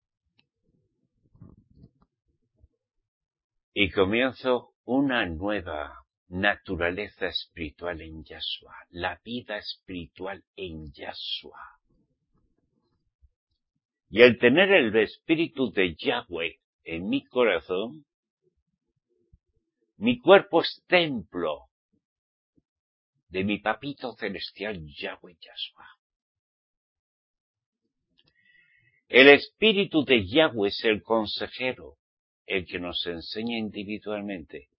Y comienzo una nueva naturaleza espiritual en Yahshua, la vida espiritual en Yahshua. Y al tener el espíritu de Yahweh en mi corazón, mi cuerpo es templo de mi papito celestial Yahweh Yahshua. El espíritu de Yahweh es el consejero, el que nos enseña individualmente.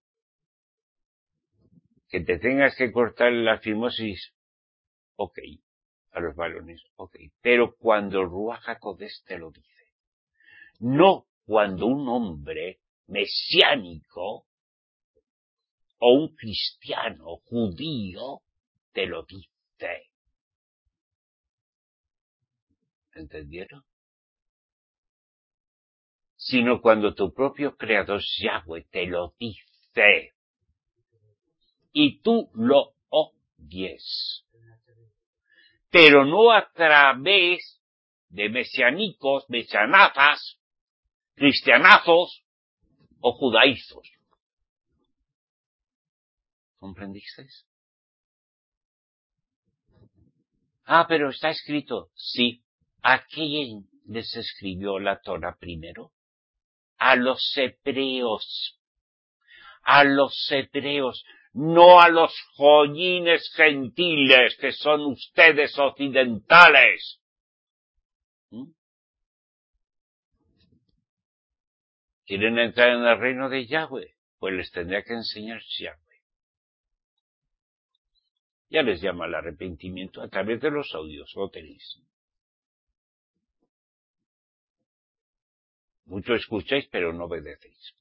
Que te tengas que cortar la fimosis, ok, a los varones, ok. Pero cuando el Ruach HaKodesh te lo dice, no cuando un hombre mesiánico o un cristiano judío te lo dice. ¿Entendieron? Sino cuando tu propio creador Yahweh te lo dice y tú lo oyes, pero no a través de mesianicos, mesianazas, cristianazos o judaizos. ¿Comprendisteis? Ah, pero está escrito. Sí. ¿A quién les escribió la Torah primero? A los hebreos. A los hebreos. No a los joyines gentiles que son ustedes occidentales. ¿Mm? ¿Quieren entrar en el reino de Yahweh? Pues les tendría que enseñar Yahweh. Ya les llama al arrepentimiento a través de los audios, lo tenéis. Mucho escucháis, pero no obedecéis.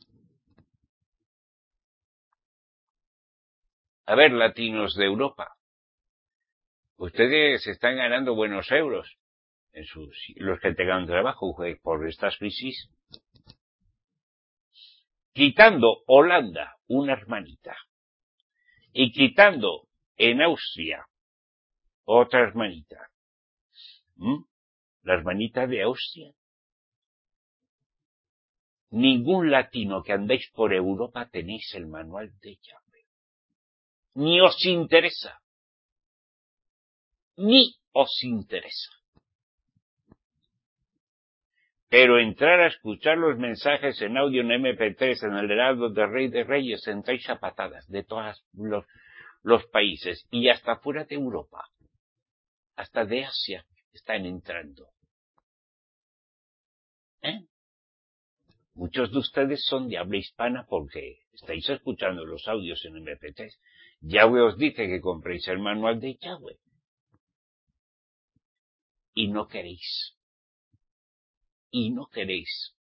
A ver, latinos de Europa, ustedes están ganando buenos euros, en sus, los que tengan trabajo por estas crisis. Quitando Holanda, una hermanita, y quitando en Austria, otra hermanita. ¿Mm? La hermanita de Austria. Ningún latino que andéis por Europa tenéis el manual de Yahweh. Ni os interesa. Ni os interesa. Pero entrar a escuchar los mensajes en audio en eme pe tres, en el Heraldo de Rey de Reyes, entráis a patadas de todos los, los países y hasta fuera de Europa. Hasta de Asia están entrando. ¿Eh? Muchos de ustedes son de habla hispana porque estáis escuchando los audios en eme pe tres. Yahweh os dice que compréis el manual de Yahweh. Y no queréis. Y no queréis.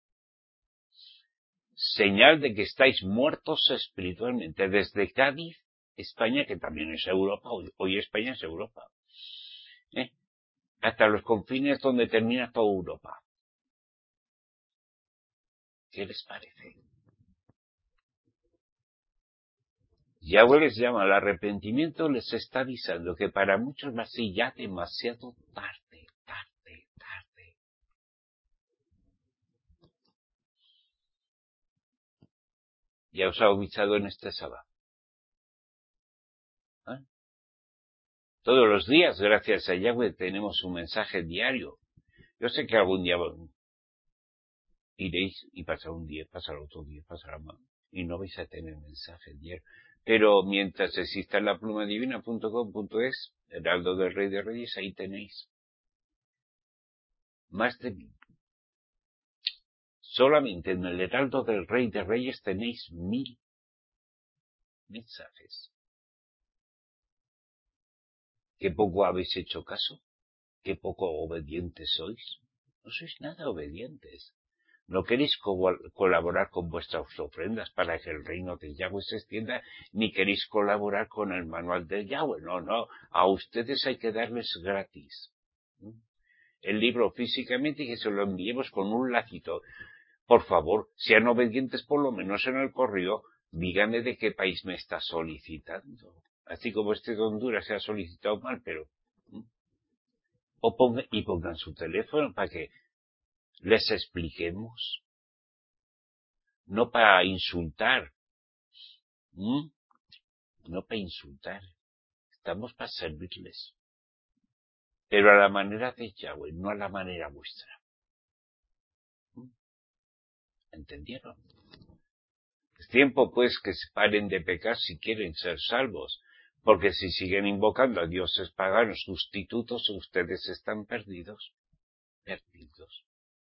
Señal de que estáis muertos espiritualmente. Desde Cádiz, España, que también es Europa, hoy, hoy España es Europa. ¿Eh? Hasta los confines donde termina toda Europa. ¿Qué les parece? Yahweh les llama al arrepentimiento, les está avisando que para muchos va a ser ya demasiado tarde, tarde, tarde. Ya os ha avisado en este sábado. ¿Eh? Todos los días, gracias a Yahweh, tenemos un mensaje diario. Yo sé que algún día iréis y pasará un día, pasará otro día, pasará más, y no vais a tener mensaje diario. Pero mientras exista la pluma divina punto com punto es, Heraldo del Rey de Reyes, ahí tenéis más de mil. Solamente en el Heraldo del Rey de Reyes tenéis mil mensajes. ¿Qué poco habéis hecho caso? ¿Qué poco obedientes sois? No sois nada obedientes. No queréis co- colaborar con vuestras ofrendas para que el reino de Yahweh se extienda, ni queréis colaborar con el manual de Yahweh. No, no. A ustedes hay que darles gratis el libro físicamente y que se lo enviemos con un lacito. Por favor, sean obedientes por lo menos en el correo. Díganme de qué país me está solicitando. Así como este de Honduras se ha solicitado mal, pero... O ponga, y pongan su teléfono para que les expliquemos. No para insultar. ¿Mm? No para insultar. Estamos para servirles. Pero a la manera de Yahweh, no a la manera vuestra. ¿Mm? ¿Entendieron? Es tiempo, pues, que se paren de pecar si quieren ser salvos. Porque si siguen invocando a dioses paganos sustitutos, ustedes están perdidos. Perdidos.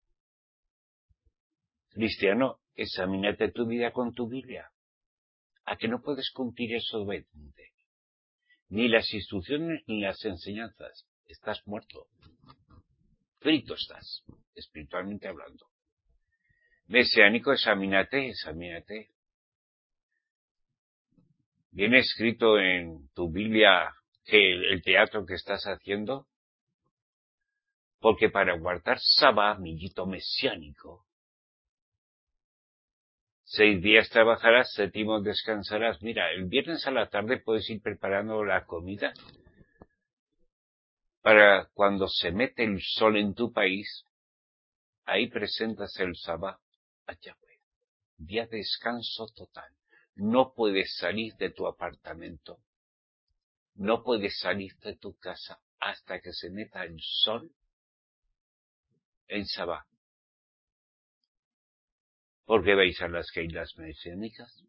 Cristiano, examínate tu vida con tu Biblia. ¿A que no puedes cumplir eso obediente? Ni las instrucciones ni las enseñanzas. Estás muerto. frito estás, espiritualmente hablando. Mesiánico, examínate, examínate. ¿Viene escrito en tu Biblia que el teatro que estás haciendo? Porque para guardar Sabá, amiguito mesiánico, seis días trabajarás, séptimo descansarás. Mira, el viernes a la tarde puedes ir preparando la comida para cuando se mete el sol en tu país, ahí presentas el Sabá a Yahweh. Día de descanso total. No puedes salir de tu apartamento. No puedes salir de tu casa hasta que se meta el sol en Sabá. ¿Por qué vais a las keilas mesiánicas?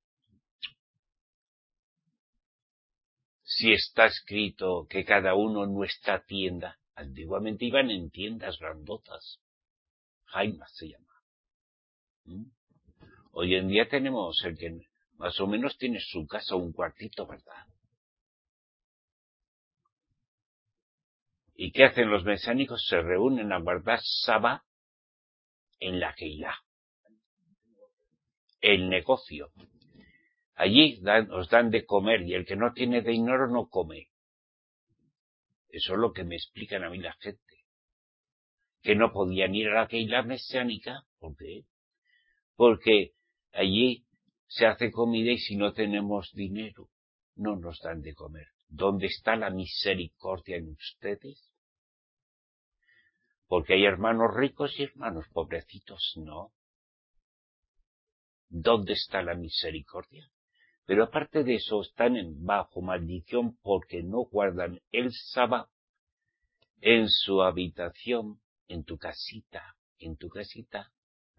Si está escrito que cada uno en nuestra tienda, antiguamente iban en tiendas grandotas, jaimas se llama. ¿Mm? Hoy en día tenemos el que más o menos tiene su casa, un cuartito, ¿verdad? ¿Y qué hacen los mesiánicos? Se reúnen a guardar Sabá en la keilá, el negocio. Allí dan, os dan de comer y el que no tiene dinero no come. Eso es lo que me explican a mí la gente. Que no podían ir a la keilá mesiánica. ¿Por qué? Porque allí se hace comida y si no tenemos dinero, no nos dan de comer. ¿Dónde está la misericordia en ustedes? Porque hay hermanos ricos y hermanos pobrecitos, no. ¿Dónde está la misericordia? Pero aparte de eso, están en bajo maldición porque no guardan el Sabá en su habitación, en tu casita, en tu casita.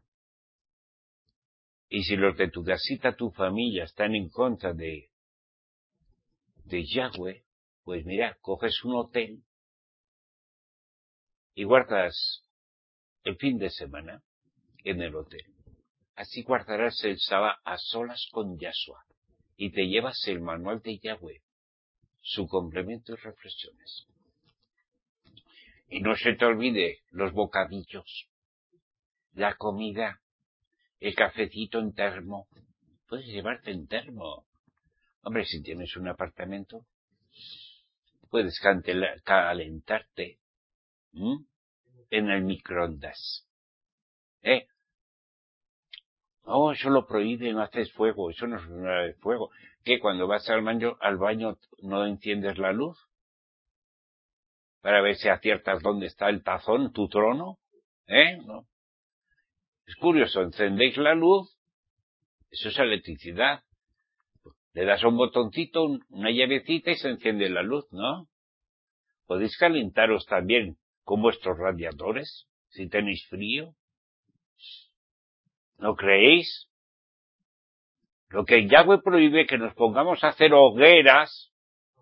Y si los de tu casita, tu familia, están en contra de, de Yahweh, pues mira, coges un hotel y guardas el fin de semana en el hotel. Así guardarás el Sabá a solas con Yahshua y te llevas el manual de Yahweh, su complemento y reflexiones. Y no se te olvide los bocadillos, la comida, el cafecito en termo. Puedes llevarte en termo. Hombre, si tienes un apartamento, puedes calentarte ¿m? en el microondas. ¿Eh? Oh, eso lo prohíben, no haces fuego, eso no es nada de fuego. ¿Qué? Cuando vas al baño, al baño no enciendes la luz para ver si aciertas dónde está el tazón, tu trono, ¿eh? No. Es curioso, encendéis la luz, eso es electricidad. Le das un botoncito, una llavecita y se enciende la luz, ¿no? Podéis calentaros también con vuestros radiadores, si tenéis frío. ¿No creéis? Lo que Yahweh prohíbe que nos pongamos a hacer hogueras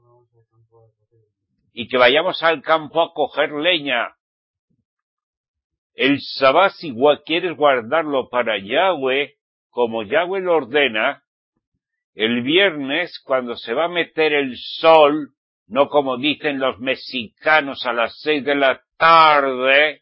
y que vayamos al campo a coger leña. El Sabá, si quieres guardarlo para Yahweh, como Yahweh lo ordena, el viernes, cuando se va a meter el sol, no como dicen los mexicanos a las seis de la tarde,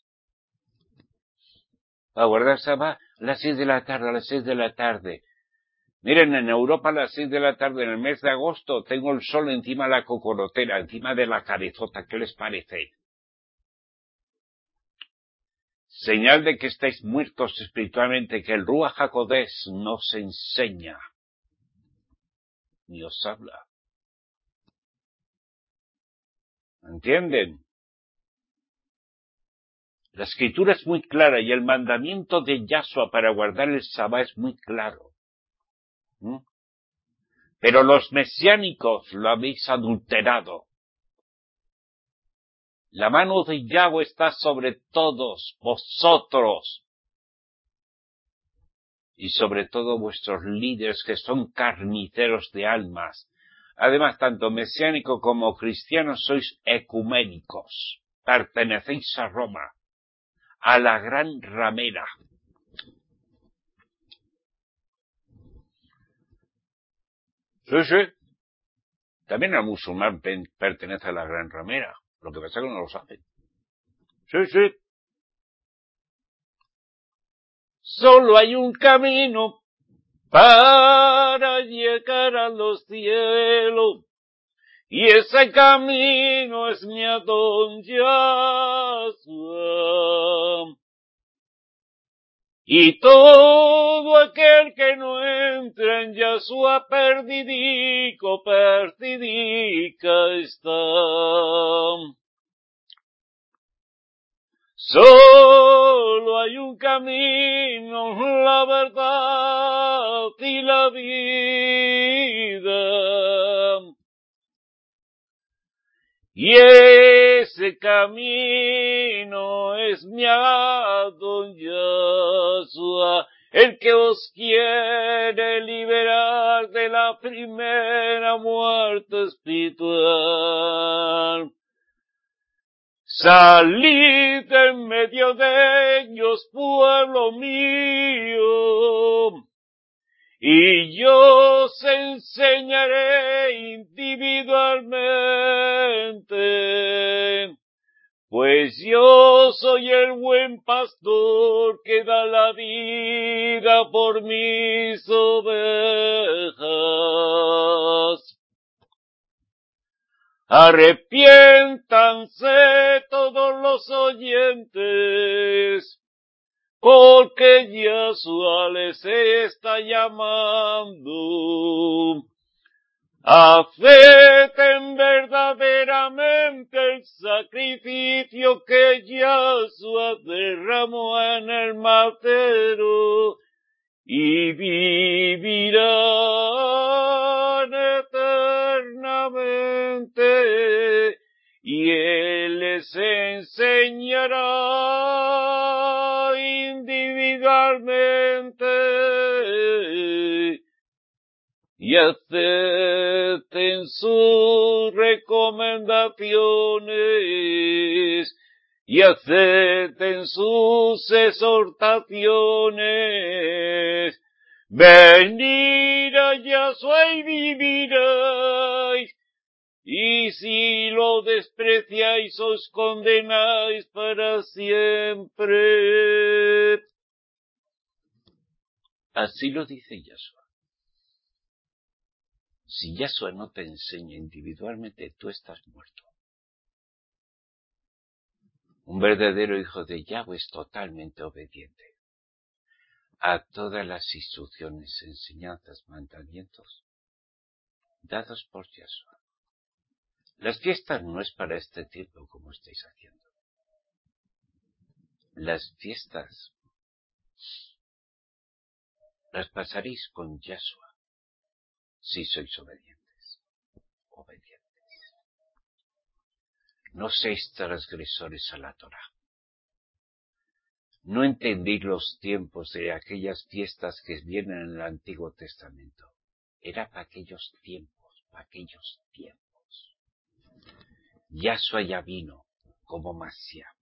a guardar Sabá a las seis de la tarde, a las seis de la tarde. Miren, en Europa a las seis de la tarde, en el mes de agosto, tengo el sol encima de la cocorotera, encima de la cabezota. ¿Qué les parece? Señal de que estáis muertos espiritualmente, que el Ruach HaKodesh no se enseña, ni os habla. ¿Entienden? La escritura es muy clara y el mandamiento de Yahshua para guardar el Sabá es muy claro. ¿Mm? Pero los mesiánicos lo habéis adulterado. La mano de Yahweh está sobre todos vosotros y sobre todo vuestros líderes que son carniceros de almas. Además, tanto mesiánico como cristiano sois ecuménicos. Pertenecéis a Roma, a la gran ramera. Sí, sí. También el musulmán pertenece a la gran ramera. Lo que pasa es que no lo saben. Sí, sí. Solo hay un camino para llegar a los cielos, y ese camino es mi Adón Yahshua. Y todo aquel que no entra en Yahshua perdidico, perdidica está. Solo hay un camino, la verdad y la vida. Y ese camino es mi Adón Yahshua, el que os quiere liberar de la primera muerte espiritual. Salid en medio de ellos, pueblo mío, y yo os enseñaré individualmente, pues yo soy el buen pastor que da la vida por mis ovejas. Arrepiéntanse todos los oyentes, porque Yahshua les está llamando. Acepten verdaderamente el sacrificio que Yahshua derramó en el madero, y vivirán eternamente, y Él les enseñará individualmente, y acepten sus recomendaciones, y acepten sus exhortaciones. Venid a Yahshua y viviréis, y si lo despreciáis os condenáis para siempre. Así lo dice Yahshua. Si Yahshua no te enseña individualmente, tú estás muerto. Un verdadero hijo de Yahweh es totalmente obediente a todas las instrucciones, enseñanzas, mandamientos dados por Yahshua. Las fiestas no es para este tiempo como estáis haciendo. Las fiestas las pasaréis con Yahshua si sois obedientes. Obedientes. No seáis transgresores a la Torá. No entendéis los tiempos de aquellas fiestas que vienen en el Antiguo Testamento. Era para aquellos tiempos, para aquellos tiempos. Yahshua ya vino como Mashiach.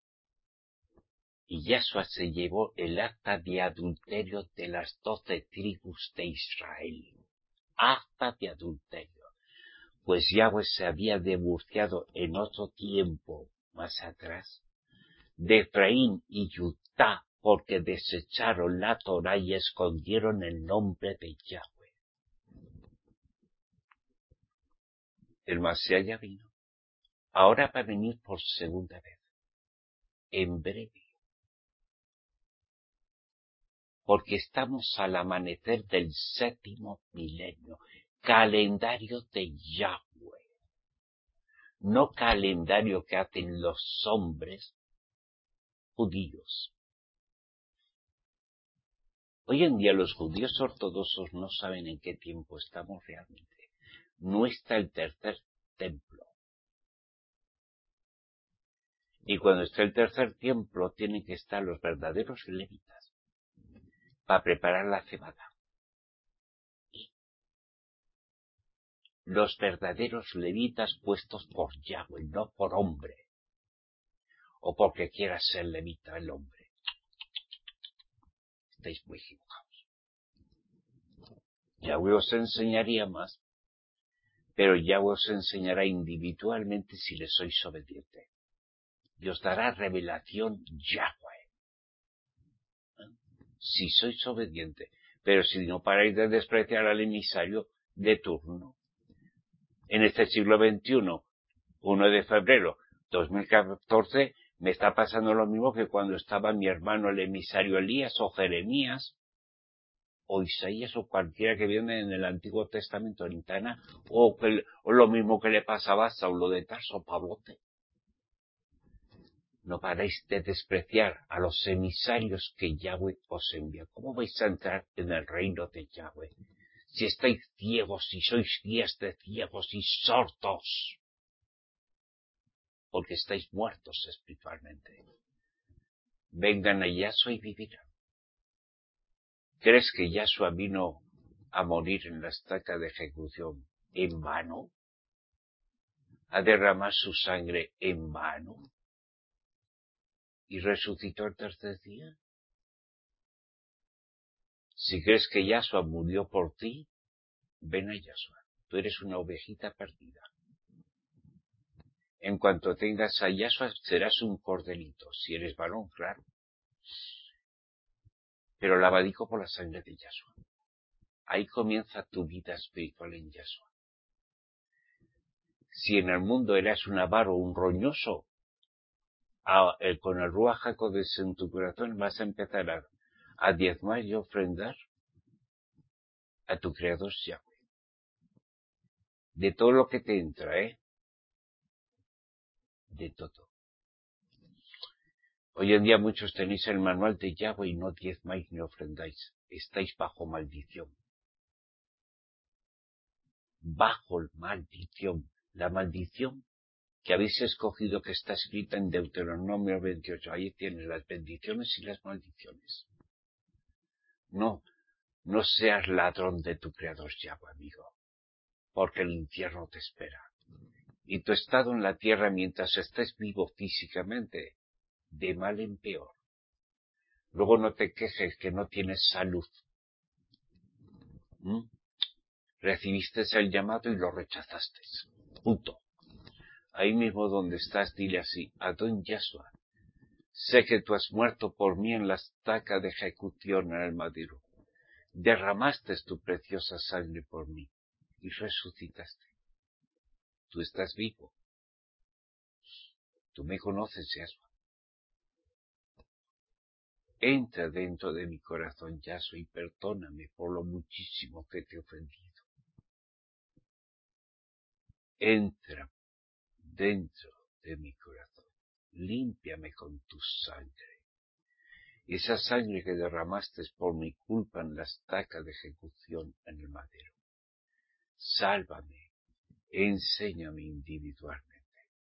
Y Yahshua se llevó el acta de adulterio de las doce tribus de Israel. Acta de adulterio. Pues Yahweh se había divorciado en otro tiempo más atrás de Efraín y Judá, porque desecharon la Torá y escondieron el nombre de Yahweh. El Mashiach ya vino. Ahora va a venir por segunda vez. En breve. Porque estamos al amanecer del séptimo milenio. Calendario de Yahweh. No calendario que hacen los hombres judíos. Hoy en día los judíos ortodoxos no saben en qué tiempo estamos realmente. No está el tercer templo. Y cuando esté el tercer templo tienen que estar los verdaderos levitas para preparar la cebada. Y los verdaderos levitas puestos por Yahweh, no por hombre. O porque quiera ser levita el hombre. Estáis muy equivocados. Yahweh os enseñaría más, pero Yahweh os enseñará individualmente si le sois obedientes. y os dará revelación Yahweh. Si sois obedientes, pero si no paráis de despreciar al emisario de turno. En este siglo veintiuno, primero de febrero de dos mil catorce, me está pasando lo mismo que cuando estaba mi hermano el emisario Elías o Jeremías o Isaías o cualquiera que viene en el Antiguo Testamento en Intana, o, que, o lo mismo que le pasaba a Saulo de Tarso, Pablote. No paráis de despreciar a los emisarios que Yahweh os envía. ¿Cómo vais a entrar en el reino de Yahweh? Si estáis ciegos, si sois guías de ciegos y sordos, porque estáis muertos espiritualmente. Vengan a Yahshua y vivirán. ¿Crees que Yahshua vino a morir en la estaca de ejecución en vano? ¿A derramar su sangre en vano? ¿Y resucitó el tercer día? Si crees que Yahshua murió por ti, ven a Yahshua. Tú eres una ovejita perdida. En cuanto tengas a Yahshua, serás un corderito. Si eres varón, claro. Pero lavadico por la sangre de Yahshua. Ahí comienza tu vida espiritual en Yahshua. Si en el mundo eras un avaro, un roñoso, a, el, con el Ruach HaKodesh en tu corazón vas a empezar a, a diezmar y ofrendar a tu Creador Yahweh. De todo lo que te entra, ¿eh? De todo. Hoy en día muchos tenéis el manual de Yahweh y no diezmáis ni ofrendáis. Estáis bajo maldición. Bajo maldición. La maldición que habéis escogido, que está escrita en Deuteronomio veintiocho. Ahí tienes las bendiciones y las maldiciones. No, no seas ladrón de tu Creador Yahweh, amigo, porque el infierno te espera. Y tu estado en la tierra mientras estés vivo físicamente, de mal en peor. Luego no te quejes que no tienes salud. ¿Mm? Recibiste el llamado y lo rechazaste. Punto. Ahí mismo donde estás, dile así: Adón Yahshua, sé que tú has muerto por mí en la estaca de ejecución en el madero. Derramaste tu preciosa sangre por mí y resucitaste. Tú estás vivo. Tú me conoces, Yahshua. Entra dentro de mi corazón, Yahshua, y perdóname por lo muchísimo que te he ofendido. Entra dentro de mi corazón. Límpiame con tu sangre. Esa sangre que derramaste por mi culpa en la estaca de ejecución en el madero. Sálvame. Enséñame individualmente.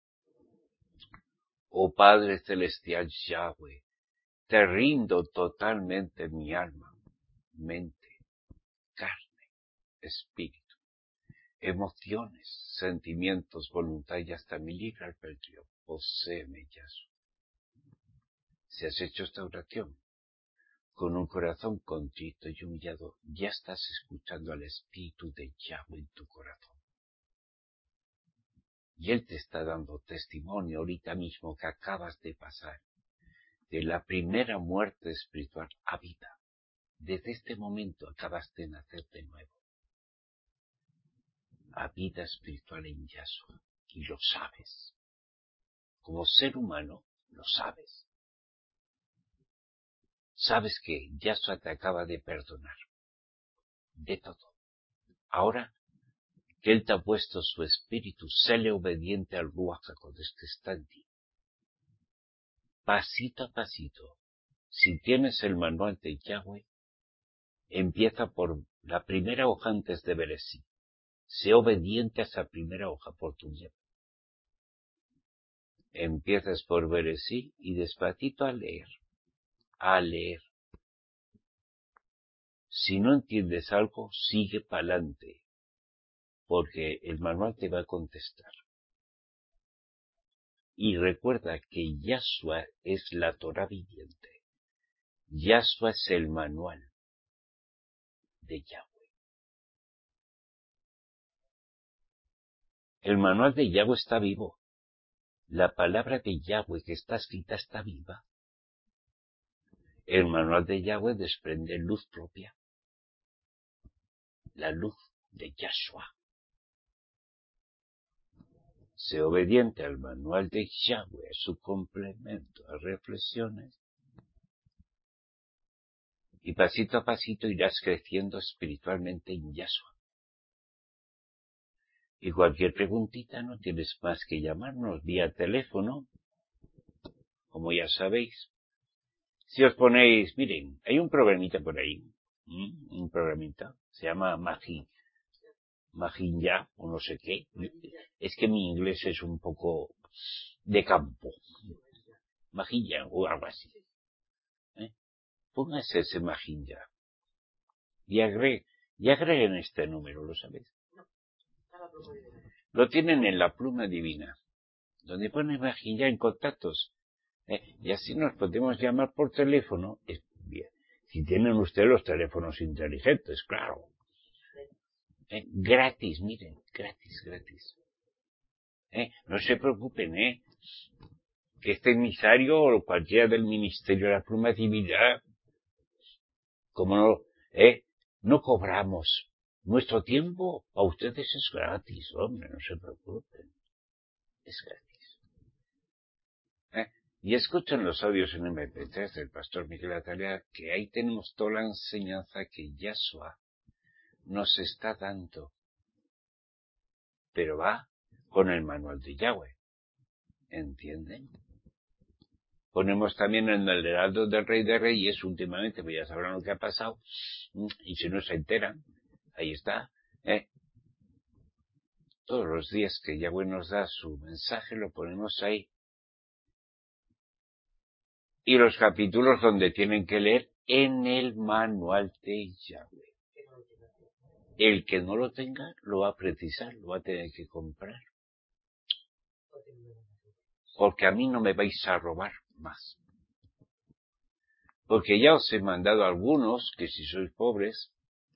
Oh Padre Celestial Yahweh, te rindo totalmente mi alma, mente, carne, espíritu, emociones, sentimientos, voluntad y hasta mi libre albedrío. Poséeme, Yahshua. Si has hecho esta oración con un corazón contrito y humillado, ya estás escuchando al Espíritu de Yahweh en tu corazón. Y Él te está dando testimonio ahorita mismo que acabas de pasar de la primera muerte espiritual a vida. Desde este momento acabas de nacer de nuevo. A vida espiritual en Yahshua. Y lo sabes. Como ser humano, lo sabes. Sabes que Yahshua te acaba de perdonar. De todo. Ahora que Él te ha puesto su espíritu, séle obediente al Ruach HaKodesh que está en ti. Pasito a pasito. Si tienes el manual de Yahweh, empieza por la primera hoja antes de Bereshit. Sé obediente a esa primera hoja por tu bien. Empiezas por Bereshit y despacito a leer. A leer. Si no entiendes algo, sigue para adelante, porque el manual te va a contestar. Y recuerda que Yahshua es la Torah viviente. Yahshua es el manual de Yahweh. El manual de Yahweh está vivo. La palabra de Yahweh que está escrita está viva. El manual de Yahweh desprende luz propia. La luz de Yahshua. Sé obediente al manual de Yahweh, su complemento a reflexiones. Y pasito a pasito irás creciendo espiritualmente en Yahshua. Y cualquier preguntita no tienes más que llamarnos vía teléfono, como ya sabéis. Si os ponéis, miren, hay un programita por ahí, ¿m? un programita, se llama Magi, Majinja, o no sé qué. Es que mi inglés es un poco de campo. Majinja, o algo así. ¿Eh? Póngase ese Majinja. Y agreguen, y agreguen este número, ¿lo sabéis? Lo tienen en la pluma divina, donde pone Majinja en contactos. ¿Eh? Y así nos podemos llamar por teléfono. Es bien. Si tienen ustedes los teléfonos inteligentes, claro. ¿Eh? Gratis, miren, gratis, gratis. ¿Eh? No se preocupen, ¿eh? Que este emisario o cualquiera del Ministerio de la Pluma Divina, como no, ¿eh? No cobramos. Nuestro tiempo a ustedes es gratis, hombre, no se preocupen. Es gratis. ¿Eh? Y escuchen los audios en eme pe tres del pastor Miguel Atalia, que ahí tenemos toda la enseñanza que Yahshua nos está dando. Pero va con el manual de Yahweh. ¿Entienden? Ponemos también en el heraldo del Rey de Reyes, últimamente, pues ya sabrán lo que ha pasado, y si no se enteran, ahí está, ¿eh? Todos los días que Yahweh nos da su mensaje, lo ponemos ahí. Y los capítulos donde tienen que leer en el manual de Yahweh. El que no lo tenga, lo va a precisar, lo va a tener que comprar. Porque a mí no me vais a robar más. Porque ya os he mandado algunos, que si sois pobres,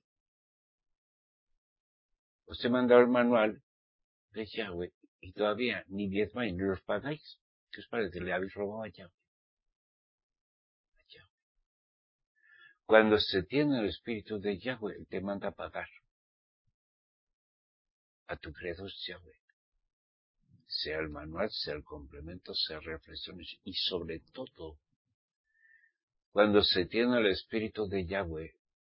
os he mandado el manual de Yahweh, y todavía ni diezmáis ni los pagáis. ¿Qué os parece? Le habéis robado a Yahweh. A Yahweh. Cuando se tiene el espíritu de Yahweh, te manda a pagar. A tu creador Yahweh. Sea el manual, sea el complemento, sea reflexiones, y sobre todo, cuando se tiene el espíritu de Yahweh,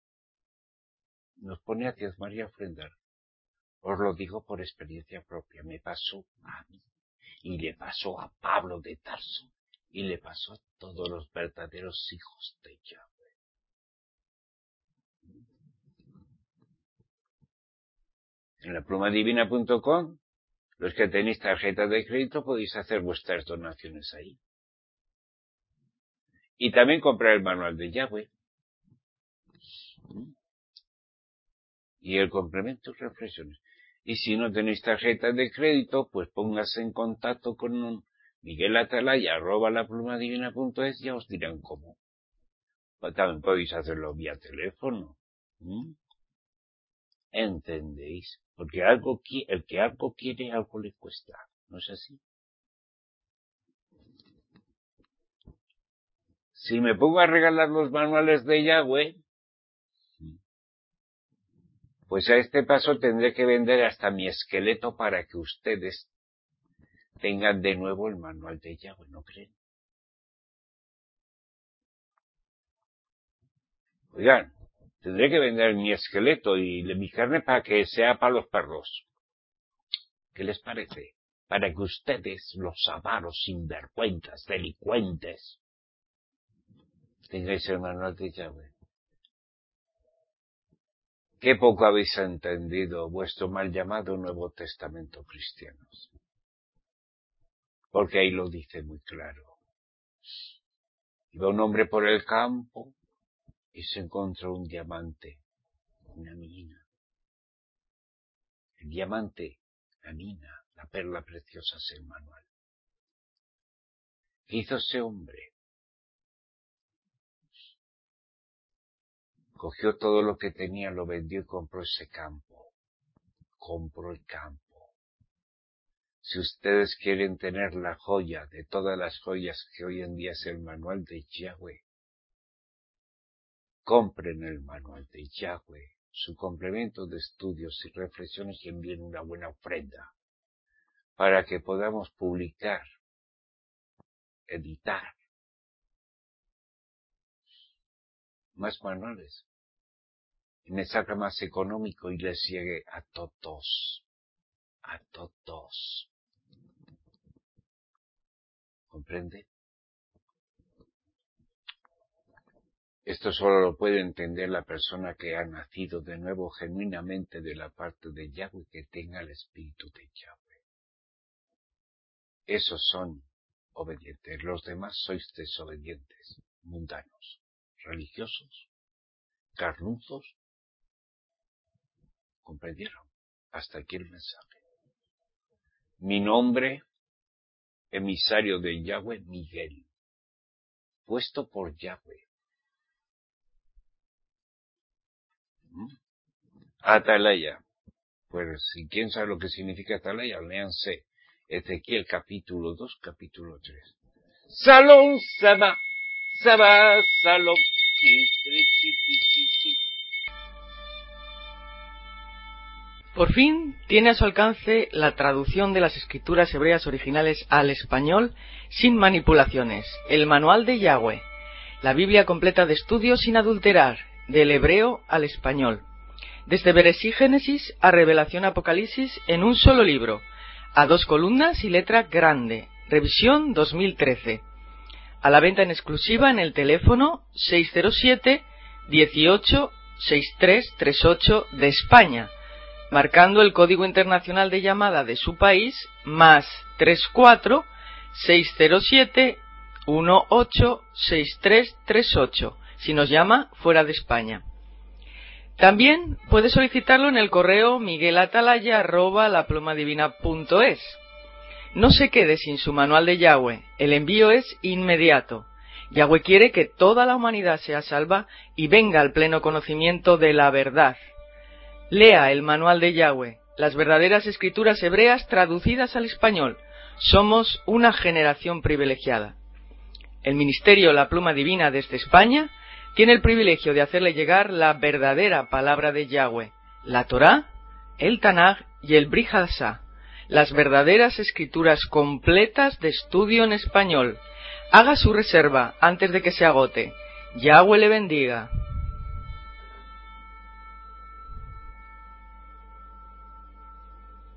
nos pone a diezmar y a ofrendar. Os lo digo por experiencia propia, me pasó a mí, y le pasó a Pablo de Tarso, y le pasó a todos los verdaderos hijos de Yahweh. En la pluma divina punto com, los que tenéis tarjeta de crédito podéis hacer vuestras donaciones ahí. Y también comprar el manual de Yahweh. Y el complemento reflexiones. Y si no tenéis tarjeta de crédito, pues póngase en contacto con un Miguel Atalaya, arroba la pluma divina punto es, ya os dirán cómo. También podéis hacerlo vía teléfono. ¿Mm? ¿Entendéis? Porque algo el que algo quiere, algo le cuesta. ¿No es así? Si me pongo a regalar los manuales de Yahweh, pues a este paso tendré que vender hasta mi esqueleto para que ustedes tengan de nuevo el manual de Yahweh, ¿no creen? Oigan, tendré que vender mi esqueleto y mi carne para que sea para los perros. ¿Qué les parece? Para que ustedes, los avaros, sinvergüenzas, delincuentes, tengáis el manual de Yahweh. Qué poco habéis entendido vuestro mal llamado Nuevo Testamento cristianos. Porque ahí lo dice muy claro. Iba un hombre por el campo y se encontró un diamante, una mina. El diamante, la mina, la perla preciosa es el manual. ¿Qué hizo ese hombre? Cogió todo lo que tenía, lo vendió y compró ese campo. Compró el campo. Si ustedes quieren tener la joya de todas las joyas que hoy en día es el manual de Yahweh, compren el manual de Yahweh, su complemento de estudios y reflexiones y envíen una buena ofrenda para que podamos publicar, editar más manuales y me salga más económico y les llegue a todos, a todos. ¿Comprende? Esto solo lo puede entender la persona que ha nacido de nuevo genuinamente de la parte de Yahweh, que tenga el espíritu de Yahweh. Esos son obedientes, los demás sois desobedientes, mundanos, religiosos, carnuzos. ¿Comprendieron? Hasta aquí el mensaje. Mi nombre, emisario de Yahweh, Miguel, puesto por Yahweh. ¿Mm? Atalaya. Pues si quieren saber lo que significa Atalaya, léanse Ezequiel capítulo dos, capítulo tres. Salón, Saba, Saba, Salón. Por fin tiene a su alcance la traducción de las escrituras hebreas originales al español sin manipulaciones, el Manual de Yahweh, la Biblia completa de estudio sin adulterar, del hebreo al español, desde Bereshí Génesis a Revelación Apocalipsis en un solo libro, a dos columnas y letra grande, revisión dos mil trece, a la venta en exclusiva en el teléfono seis cero siete, dieciocho, sesenta y tres treinta y ocho de España, marcando el código internacional de llamada de su país, más treinta y cuatro, seis cero siete, dieciocho, sesenta y tres treinta y ocho, si nos llama fuera de España. También puede solicitarlo en el correo miguelatalaya arroba laplumadivina punto es. No se quede sin su manual de Yahweh, el envío es inmediato. Yahweh quiere que toda la humanidad sea salva y venga al pleno conocimiento de la verdad. Lea el manual de Yahweh, las verdaderas escrituras hebreas traducidas al español. Somos una generación privilegiada. El Ministerio La Pluma Divina desde España tiene el privilegio de hacerle llegar la verdadera palabra de Yahweh, la Torá, el Tanaj y el Brit Hadashah, las verdaderas escrituras completas de estudio en español. Haga su reserva antes de que se agote. Yahweh le bendiga.